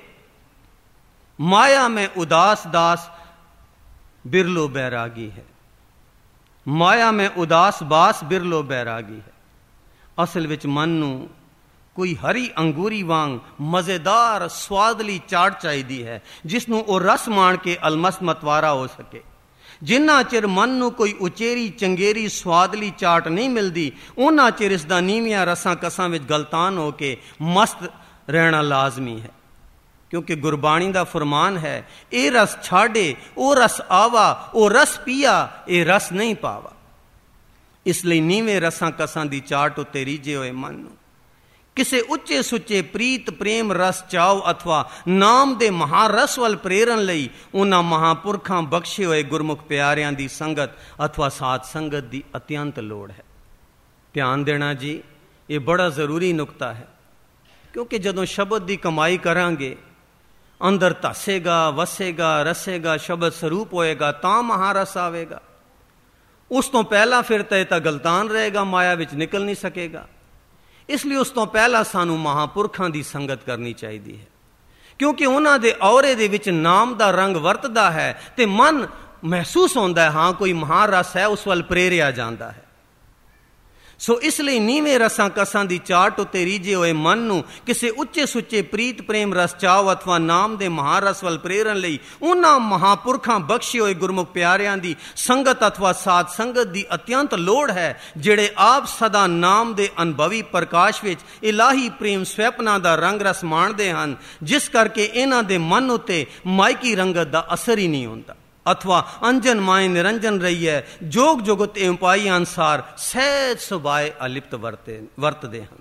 ਮਾਇਆ ਮੈਂ ਉਦਾਸ ਦਾਸ ਬਿਰਲੋ ਬੈਰਾਗੀ ਹੈ। ਮਾਇਆ ਮੈਂ ਉਦਾਸ ਬਾਸ ਬਿਰਲੋ ਬੈਰਾਗੀ ਹੈ। ਅਸਲ ਵਿੱਚ ਮਨ ਨੂੰ ਕੋਈ ਹਰੀ ਅੰਗੂਰੀ ਵਾਂਗ ਮਜ਼ੇਦਾਰ ਸਵਾਦਲੀ ਚਾਟ ਚਾਹੀਦੀ ਹੈ, ਜਿਸ ਨੂੰ ਉਹ ਰਸ ਮਾਣ ਕੇ ਅਲਮਸਤ ਮਤਵਾਰਾ ਹੋ ਸਕੇ। ਜਿੰਨਾ ਚਿਰ ਮਨ ਨੂੰ ਕੋਈ ਉਚੇਰੀ ਚੰਗੇਰੀ ਸਵਾਦਲੀ ਚਾਟ ਨਹੀਂ ਮਿਲਦੀ, ਉਹਨਾਂ ਚਿਰ ਇਸ ਦਾ ਨੀਵੀਆਂ ਰਸਾਂ ਕਸਾਂ ਵਿੱਚ ਗਲਤਾਨ ਹੋ ਕੇ ਮਸਤ ਰਹਿਣਾ ਲਾਜ਼ਮੀ ਹੈ। ਕਿਉਂਕਿ ਗੁਰਬਾਣੀ ਦਾ ਫਰਮਾਨ ਹੈ, ਇਹ ਰਸ ਛਾੜੇ ਉਹ ਰਸ ਆਵਾ, ਉਹ ਰਸ ਪੀਆ ਇਹ ਰਸ ਨਹੀਂ ਪਾਵਾ। ਇਸ ਲਈ ਨੀਵੇਂ ਰਸਾਂ ਕਸਾਂ ਦੀ ਚਾਟ ਉੱਤੇ ਰੀਝੇ ਹੋਏ ਮਨ ਨੂੰ ਕਿਸੇ ਉੱਚੇ ਸੁੱਚੇ ਪ੍ਰੀਤ ਪ੍ਰੇਮ ਰਸ ਚਾਓ ਅਥਵਾ ਨਾਮ ਦੇ ਮਹਾਰਸ ਵੱਲ ਪ੍ਰੇਰਨ ਲਈ ਉਹਨਾਂ ਮਹਾਂਪੁਰਖਾਂ ਬਖਸ਼ੇ ਹੋਏ ਗੁਰਮੁਖ ਪਿਆਰਿਆਂ ਦੀ ਸੰਗਤ ਅਥਵਾ ਸਾਧ ਸੰਗਤ ਦੀ ਅਤਿਅੰਤ ਲੋੜ ਹੈ। ਧਿਆਨ ਦੇਣਾ ਜੀ, ਇਹ ਬੜਾ ਜ਼ਰੂਰੀ ਨੁਕਤਾ ਹੈ, ਕਿਉਂਕਿ ਜਦੋਂ ਸ਼ਬਦ ਦੀ ਕਮਾਈ ਕਰਾਂਗੇ ਅੰਦਰ ਧਸੇਗਾ, ਵਸੇਗਾ, ਰਸੇਗਾ, ਸ਼ਬਦ ਸਰੂਪ ਹੋਏਗਾ ਤਾਂ ਮਹਾਰਸ ਆਵੇਗਾ। ਉਸ ਤੋਂ ਪਹਿਲਾਂ ਫਿਰ ਤਾਂ ਇਹ ਤਾਂ ਗਲਤਾਨ ਰਹੇਗਾ, ਮਾਇਆ ਵਿੱਚ ਨਿਕਲ ਨਹੀਂ ਸਕੇਗਾ। ਇਸ ਲਈ ਉਸ ਤੋਂ ਪਹਿਲਾਂ ਸਾਨੂੰ ਮਹਾਂਪੁਰਖਾਂ ਦੀ ਸੰਗਤ ਕਰਨੀ ਚਾਹੀਦੀ ਹੈ, ਕਿਉਂਕਿ ਉਹਨਾਂ ਦੇ ਔਰੇ ਦੇ ਵਿੱਚ ਨਾਮ ਦਾ ਰੰਗ ਵਰਤਦਾ ਹੈ ਤੇ ਮਨ ਮਹਿਸੂਸ ਹੁੰਦਾ ਹੈ ਹਾਂ ਕੋਈ ਮਹਾਰਸ ਹੈ, ਉਸ ਵੱਲ ਪ੍ਰੇਰਿਆ ਜਾਂਦਾ ਹੈ। ਸੋ ਇਸ ਲਈ ਨੀਵੇਂ ਰਸਾਂ ਕਸਾਂ ਦੀ ਚਾਟ ਉੱਤੇ ਰੀਝੇ ਹੋਏ ਮਨ ਨੂੰ ਕਿਸੇ ਉੱਚੇ ਸੁੱਚੇ ਪ੍ਰੀਤ ਪ੍ਰੇਮ ਰਸ ਚਾਵ ਅਥਵਾ ਨਾਮ ਦੇ ਮਹਾਰਸ ਵੱਲ ਪ੍ਰੇਰਨ ਲਈ ਉਹਨਾਂ ਮਹਾਂਪੁਰਖਾਂ ਬਖਸ਼ੇ ਹੋਏ ਗੁਰਮੁਖ ਪਿਆਰਿਆਂ ਦੀ ਸੰਗਤ ਅਥਵਾ ਸਾਧ ਸੰਗਤ ਦੀ ਅਤਿਅੰਤ ਲੋੜ ਹੈ, ਜਿਹੜੇ ਆਪ ਸਦਾ ਨਾਮ ਦੇ ਅਨੁਭਵੀ ਪ੍ਰਕਾਸ਼ ਵਿੱਚ ਇਲਾਹੀ ਪ੍ਰੇਮ ਸਵੈਪਨਾ ਦਾ ਰੰਗ ਰਸ ਮਾਣਦੇ ਹਨ, ਜਿਸ ਕਰਕੇ ਇਹਨਾਂ ਦੇ ਮਨ ਉੱਤੇ ਮਾਇਕੀ ਰੰਗਤ ਦਾ ਅਸਰ ਹੀ ਨਹੀਂ ਹੁੰਦਾ अथवा अंजन माए निरंजन रही है, जोग जुगत एवं पाई अनुसार सहज सुभाए अलिप्त वरते वरतदे हैं।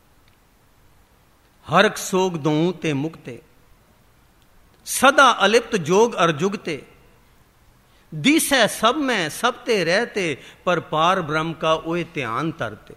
हरक सोग दों ते मुक्ते सदा अलिप्त जोग अर जुगते, दिसै सब में सबते रहते पर पार ब्रह्म का ओए ध्यान तरते।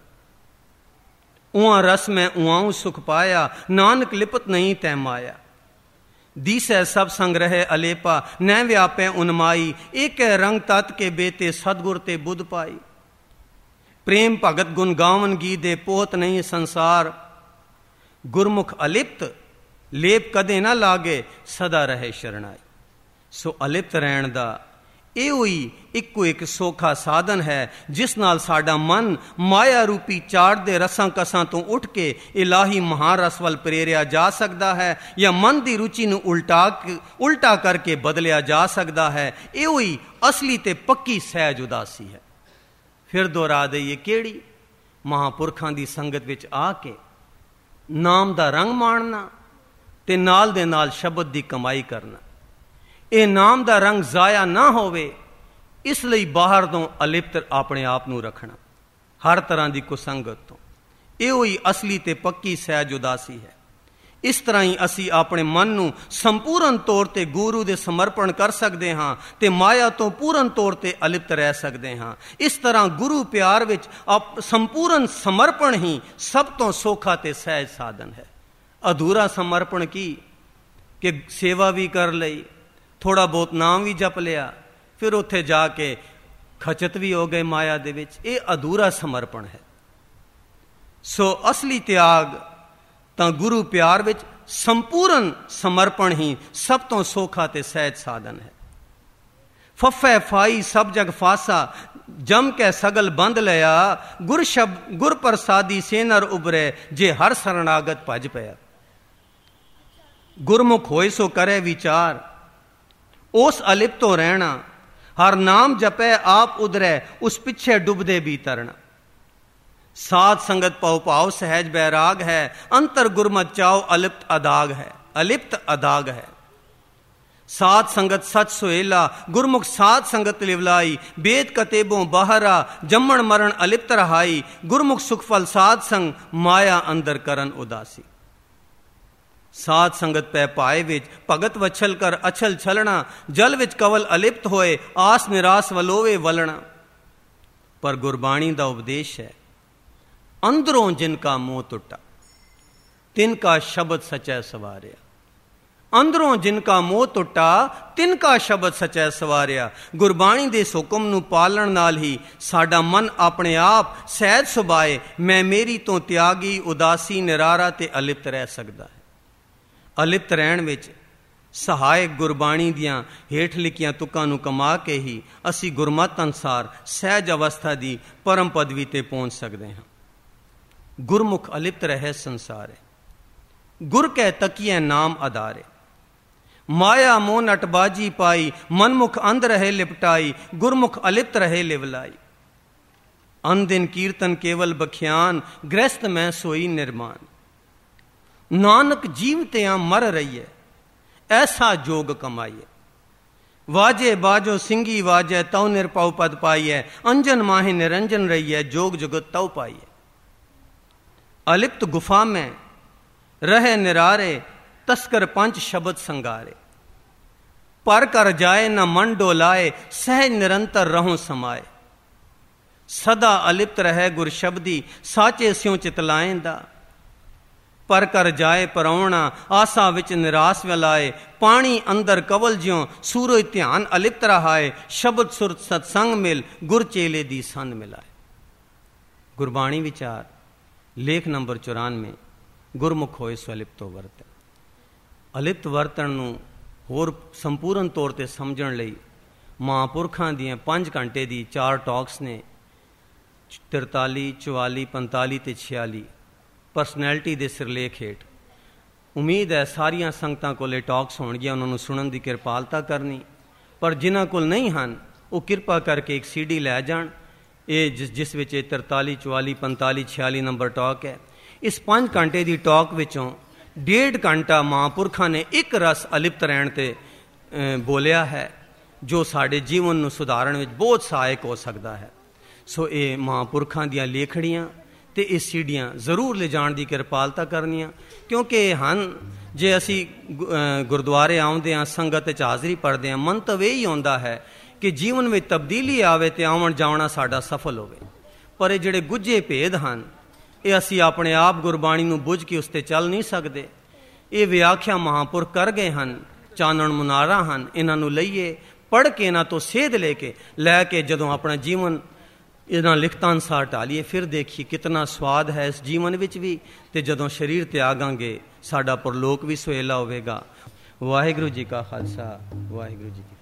उहाँ रस में उआऊं सुख पाया, नानक लिपत नहीं तै माया। दिसै सब संग रहे अलेपा, न व्यापै उन्माई, एक रंग तत् के बेते सदगुर ते बुध पाई। प्रेम भगत गुण गावन गी दे पोत नहीं संसार, गुरमुख अलिप्त लेप कदे ना लागे, सदा रहे शरणाई। सो अलिप्त रहण दा ਇਹੋ ਹੀ ਇੱਕੋ ਇੱਕ ਸੌਖਾ ਸਾਧਨ ਹੈ, ਜਿਸ ਨਾਲ ਸਾਡਾ ਮਨ ਮਾਇਆ ਰੂਪੀ ਚਾੜ ਦੇ ਰਸਾਂ ਕਸਾਂ ਤੋਂ ਉੱਠ ਕੇ ਇਲਾਹੀ ਮਹਾਰਸ ਵੱਲ ਪ੍ਰੇਰਿਆ ਜਾ ਸਕਦਾ ਹੈ, ਜਾਂ ਮਨ ਦੀ ਰੁਚੀ ਨੂੰ ਉਲਟਾ ਉਲਟਾ ਕਰਕੇ ਬਦਲਿਆ ਜਾ ਸਕਦਾ ਹੈ। ਇਹੋ ਹੀ ਅਸਲੀ ਤੇ ਪੱਕੀ ਸਹਿਜ ਉਦਾਸੀ ਹੈ। ਫਿਰ ਦੁਹਰਾ ਦਈਏ ਕਿਹੜੀ? ਮਹਾਂਪੁਰਖਾਂ ਦੀ ਸੰਗਤ ਵਿੱਚ ਆ ਕੇ ਨਾਮ ਦਾ ਰੰਗ ਮਾਣਨਾ ਤੇ ਨਾਲ ਦੇ ਨਾਲ ਸ਼ਬਦ ਦੀ ਕਮਾਈ ਕਰਨਾ। ਇਹ ਨਾਮ ਦਾ ਰੰਗ ਜ਼ਾਇਆ ਨਾ ਹੋਵੇ, ਇਸ ਲਈ ਬਾਹਰ ਤੋਂ ਅਲਿਪਤ ਆਪਣੇ ਆਪ ਨੂੰ ਰੱਖਣਾ ਹਰ ਤਰ੍ਹਾਂ ਦੀ ਕੁਸੰਗਤ ਤੋਂ। ਇਹੋ ਹੀ ਅਸਲੀ ਤੇ ਪੱਕੀ ਸਹਿਜ ਉਦਾਸੀ ਹੈ। ਇਸ ਤਰ੍ਹਾਂ ਹੀ ਅਸੀਂ ਆਪਣੇ ਮਨ ਨੂੰ ਸੰਪੂਰਨ ਤੌਰ ਤੇ ਗੁਰੂ ਦੇ ਸਮਰਪਣ ਕਰ ਸਕਦੇ ਹਾਂ ਤੇ ਮਾਇਆ ਤੋਂ ਪੂਰਨ ਤੌਰ ਤੇ ਅਲਿਪਤ ਰਹਿ ਸਕਦੇ ਹਾਂ। ਇਸ ਤਰ੍ਹਾਂ ਗੁਰੂ ਪਿਆਰ ਵਿੱਚ ਸੰਪੂਰਨ ਸਮਰਪਣ ਹੀ ਸਭ ਤੋਂ ਸੌਖਾ ਤੇ ਸਹਿਜ ਸਾਧਨ ਹੈ। ਅਧੂਰਾ ਸਮਰਪਣ ਕੀ ਕਿ ਸੇਵਾ ਵੀ ਕਰ ਲਈ, ਥੋੜਾ ਬਹੁਤ ਨਾਮ ਵੀ ਜਪ ਲਿਆ, ਫਿਰ ਉੱਥੇ ਜਾ ਕੇ ਖਚਤ ਵੀ ਹੋ ਗਏ ਮਾਇਆ ਦੇ ਵਿੱਚ, ਇਹ ਅਧੂਰਾ ਸਮਰਪਣ ਹੈ। ਸੋ ਅਸਲੀ ਤਿਆਗ ਤਾਂ ਗੁਰੂ ਪਿਆਰ ਵਿੱਚ ਸੰਪੂਰਨ ਸਮਰਪਣ ਹੀ ਸਭ ਤੋਂ ਸੌਖਾ ਤੇ ਸਹਿਜ ਸਾਧਨ ਹੈ। ਫੱਫੇ ਫਾਈ ਸਭ ਜਗ ਫਾਸਾ, ਜਮ ਕੇ ਸਗਲ ਬੰਦ ਲਿਆ, ਗੁਰ ਸ਼ਬਦ ਗੁਰ ਪ੍ਰਸਾਦੀ ਸੇਨਰ ਉਬਰੇ, ਜੇ ਹਰ ਸਰਣਾਗਤ ਭਜ ਪਿਆ। ਗੁਰਮੁਖ ਹੋਏ ਸੋ ਕਰੇ ਵਿਚਾਰ, ਉਸ ਅਲਿਪਤ ਤੋਂ ਰਹਿਣਾ, ਹਰ ਨਾਮ ਜਪੈ ਆਪ ਉਧਰੈ, ਉਸ ਪਿੱਛੇ ਡੁੱਬਦੇ ਵੀ ਤਰਣਾ। ਸਾਧ ਸੰਗਤ ਪਉ ਭਾਉ ਸਹਿਜ ਬੈਰਾਗ ਹੈ, ਅੰਤਰ ਗੁਰਮਤਿ ਚਾਉ ਅਲਿਪਤ ਅਦਾਗ ਹੈ, ਅਲਿਪਤ ਅਦਾਗ ਹੈ। ਸਾਧ ਸੰਗਤ ਸਚ ਸੁਹੇਲਾ, ਗੁਰਮੁਖ ਸਾਧ ਸੰਗਤ ਲਿਵਲਾਈ, ਬੇਦ ਕਤੇਬੋਂ ਬਾਹਰਾ, ਜੰਮਣ ਮਰਨ ਅਲਿਪਤ ਰਹਾਈ। ਗੁਰਮੁਖ ਸੁਖ ਫਲ ਸਾਧ ਸੰਗ, ਮਾਇਆ ਅੰਦਰ ਕਰਨ ਉਦਾਸੀ। ਸਾਧ ਸੰਗਤ ਪੈ ਪਾਏ ਵਿੱਚ ਭਗਤ ਵਛਲ ਕਰ ਅਛਲ ਛਲਣਾ, ਜਲ ਵਿੱਚ ਕਵਲ ਅਲਿਪਤ ਹੋਏ, ਆਸ ਨਿਰਾਸ ਵਲੋਵੇ ਵਲਣਾ। ਪਰ ਗੁਰਬਾਣੀ ਦਾ ਉਪਦੇਸ਼ ਹੈ, ਅੰਦਰੋਂ ਜਿਨ ਕਾ ਮੋਹ ਟੁੱਟਾ, ਤਿਨ ਕਾ ਸ਼ਬਦ ਸਚੈ ਸਵਾਰਿਆ। ਅੰਦਰੋਂ ਜਿਨ ਕਾ ਮੋਹ ਟੁੱਟਾ, ਤਿਨ ਕਾ ਸ਼ਬਦ ਸਚੈ ਸਵਾਰਿਆ। ਗੁਰਬਾਣੀ ਦੇ ਹੁਕਮ ਨੂੰ ਪਾਲਣ ਨਾਲ ਹੀ ਸਾਡਾ ਮਨ ਆਪਣੇ ਆਪ ਸਹਿਜ ਸੁਭਾਏ ਮੈਂ ਮੇਰੀ ਤੋਂ ਤਿਆਗੀ, ਉਦਾਸੀ, ਨਿਰਾਰਾ ਤੇ ਅਲਿਪਤ ਰਹਿ ਸਕਦਾ ਹੈ। ਅਲਿਪਤ ਰਹਿਣ ਵਿੱਚ ਸਹਾਇਕ ਗੁਰਬਾਣੀ ਦੀਆਂ ਹੇਠ ਲਿਖੀਆਂ ਤੁਕਾਂ ਨੂੰ ਕਮਾ ਕੇ ਹੀ ਅਸੀਂ ਗੁਰਮਤਿ ਅਨੁਸਾਰ ਸਹਿਜ ਅਵਸਥਾ ਦੀ ਪਰਮ ਪਦਵੀ ਤੇ ਪਹੁੰਚ ਸਕਦੇ ਹਾਂ। ਗੁਰਮੁਖ ਅਲਿਪਤ ਰਹੇ ਸੰਸਾਰੇ, ਗੁਰ ਕੈ ਤਕੀਐ ਨਾਮ ਆਧਾਰੇ। ਮਾਇਆ ਮੋਹ ਨਟਬਾਜੀ ਪਾਈ, ਮਨਮੁਖ ਅੰਧ ਰਹੇ ਲਿਪਟਾਈ, ਗੁਰਮੁਖ ਅਲਿਪਤ ਰਹੇ ਲਿਵਲਾਈ। ਅਨਦਿਨ ਕੀਰਤਨ ਕੇਵਲ ਬਖਿਆਨ, ਗ੍ਰਸਤ ਮੈਂ ਸੋਈ ਨਿਰਮਾਨ। ਨਾਨਕ ਜੀਵਤਿਆਂ ਮਰ ਰਹੀਏ, ਐਸਾ ਜੋਗ ਕਮਾਈਏ। ਵਾਜੇ ਬਾਜੋ ਸਿੰਘੀ ਵਾਜੈ, ਤਉ ਨਿਰਪਉ ਪਦ ਪਾਈਐ। ਅੰਜਨ ਮਾਹੇ ਨਿਰੰਜਨ ਰਹੀਏ, ਜੋਗ ਜੁਗਤ ਤਉ ਪਾਈਐ। ਅਲਿਪਤ ਗੁਫਾ ਮੈਂ ਰਹੇ ਨਿਰਾਰੇ, ਤਸਕਰ ਪੰਚ ਸ਼ਬਦ ਸੰਗਾਰੇ। ਪਰ ਕਰ ਜਾਏ ਨਾ ਮਨ ਡੋਲਾਏ, ਸਹਿਜ ਨਿਰੰਤਰ ਰਹੋ ਸਮਾਏ। ਸਦਾ ਅਲਿਪਤ ਰਹੇ ਗੁਰ ਸ਼ਬਦੀ, ਸਾਚੇ ਸਿਉ ਚਿਤਲਾਏਂਦਾ। ਪਰ ਕਰ ਜਾਏ ਪਰਾਉਣਾ, ਆਸਾ ਵਿੱਚ ਨਿਰਾਸ ਵਲਾਏ। ਪਾਣੀ ਅੰਦਰ ਕਵਲ ਜਿਉ, ਸੂਰਜ ਧਿਆਨ ਅਲਿਪਤ ਰਹਾਏ। ਸ਼ਬਦ ਸੁਰਤ ਸਤਸੰਗ ਮਿਲ, ਗੁਰ ਚੇਲੇ ਦੀ ਸੰਨ ਮਿਲਾਏ। ਗੁਰਬਾਣੀ ਵਿਚਾਰ ਲੇਖ ਨੰਬਰ ਚੁਰਾਨਵੇਂ। ਗੁਰਮੁਖ ਹੋਏ ਸੋ ਅਲਿਪਤੋ ਵਰਤੈ। ਅਲਿਪਤ ਵਰਤਣ ਨੂੰ ਹੋਰ ਸੰਪੂਰਨ ਤੌਰ ਤੇ ਸਮਝਣ ਲਈ ਮਹਾਂਪੁਰਖਾਂ ਦੀਆਂ ਪੰਜ ਘੰਟੇ ਦੀ ਚਾਰ ਟਾਕਸ ਨੇ, ਤਰਤਾਲੀ, ਚੁਆਲੀ, ਪੰਤਾਲੀ ਤੇ ਛਿਆਲੀ ਪਰਸਨੈਲਿਟੀ ਦੇ ਸਿਰਲੇਖ ਹੇਠ। ਉਮੀਦ ਹੈ ਸਾਰੀਆਂ ਸੰਗਤਾਂ ਕੋਲ ਇਹ ਟਾਕਸ ਹੋਣਗੀਆਂ, ਉਹਨਾਂ ਨੂੰ ਸੁਣਨ ਦੀ ਕਿਰਪਾਲਤਾ ਕਰਨੀ। ਪਰ ਜਿਨ੍ਹਾਂ ਕੋਲ ਨਹੀਂ ਹਨ ਉਹ ਕਿਰਪਾ ਕਰਕੇ ਇੱਕ ਸੀ ਡੀ ਲੈ ਜਾਣ, ਇਹ ਜਿਸ ਜਿਸ ਵਿੱਚ ਇਹ ਤਰਤਾਲੀ, ਚੁਆਲੀ, ਪੰਤਾਲੀ, ਛਿਆਲੀ ਨੰਬਰ ਟਾਕ ਹੈ। ਇਸ ਪੰਜ ਘੰਟੇ ਦੀ ਟਾਕ ਵਿੱਚੋਂ ਡੇਢ ਘੰਟਾ ਮਹਾਂਪੁਰਖਾਂ ਨੇ ਇੱਕ ਰਸ ਅਲਿਪਤ ਰਹਿਣ 'ਤੇ ਬੋਲਿਆ ਹੈ, ਜੋ ਸਾਡੇ ਜੀਵਨ ਨੂੰ ਸੁਧਾਰਨ ਵਿੱਚ ਬਹੁਤ ਸਹਾਇਕ ਹੋ ਸਕਦਾ ਹੈ। ਸੋ ਇਹ ਮਹਾਂਪੁਰਖਾਂ ਦੀਆਂ ਲੇਖੜੀਆਂ ਤੇ ਇਹ ਸੀਡੀਆਂ ਜ਼ਰੂਰ ਲਿਜਾਣ ਦੀ ਕਿਰਪਾਲਤਾ ਕਰਨੀਆਂ, ਕਿਉਂਕਿ ਇਹ ਹਨ ਜੇ ਅਸੀਂ ਗੁਰਦੁਆਰੇ ਆਉਂਦੇ ਹਾਂ, ਸੰਗਤ ਵਿੱਚ ਹਾਜ਼ਰੀ ਪੜ੍ਹਦੇ ਹਾਂ, ਮੰਤਵ ਇਹ ਹੀ ਹੁੰਦਾ ਹੈ ਕਿ ਜੀਵਨ ਵਿੱਚ ਤਬਦੀਲੀ ਆਵੇ ਤੇ ਆਉਣ ਜਾਵਣਾ ਸਾਡਾ ਸਫਲ ਹੋਵੇ। ਪਰ ਇਹ ਜਿਹੜੇ ਗੁੱਝੇ ਭੇਦ ਹਨ, ਇਹ ਅਸੀਂ ਆਪਣੇ ਆਪ ਗੁਰਬਾਣੀ ਨੂੰ ਬੁੱਝ ਕੇ ਉਸ 'ਤੇ ਚੱਲ ਨਹੀਂ ਸਕਦੇ। ਇਹ ਵਿਆਖਿਆ ਮਹਾਂਪੁਰਖ ਕਰ ਗਏ ਹਨ, ਚਾਨਣ ਮੁਨਾਰਾ ਹਨ। ਇਹਨਾਂ ਨੂੰ ਲਈਏ, ਪੜ੍ਹ ਕੇ ਇਹਨਾਂ ਤੋਂ ਸੇਧ ਲੈ ਕੇ ਲੈ ਕੇ ਜਦੋਂ ਆਪਣਾ ਜੀਵਨ ਇਹਨਾਂ ਲਿਖਤਾਂ ਅਨੁਸਾਰ ਢਾਲੀਏ, ਫਿਰ ਦੇਖੀਏ ਕਿਤਨਾ ਸਵਾਦ ਹੈ ਇਸ ਜੀਵਨ ਵਿੱਚ ਵੀ, ਤੇ ਜਦੋਂ ਸਰੀਰ ਤਿਆਗਾਂਗੇ ਸਾਡਾ ਪਰਲੋਕ ਵੀ ਸੁਹੇਲਾ ਹੋਵੇਗਾ। ਵਾਹਿਗੁਰੂ ਜੀ ਕਾ ਖਾਲਸਾ, ਵਾਹਿਗੁਰੂ ਜੀ ਕੀ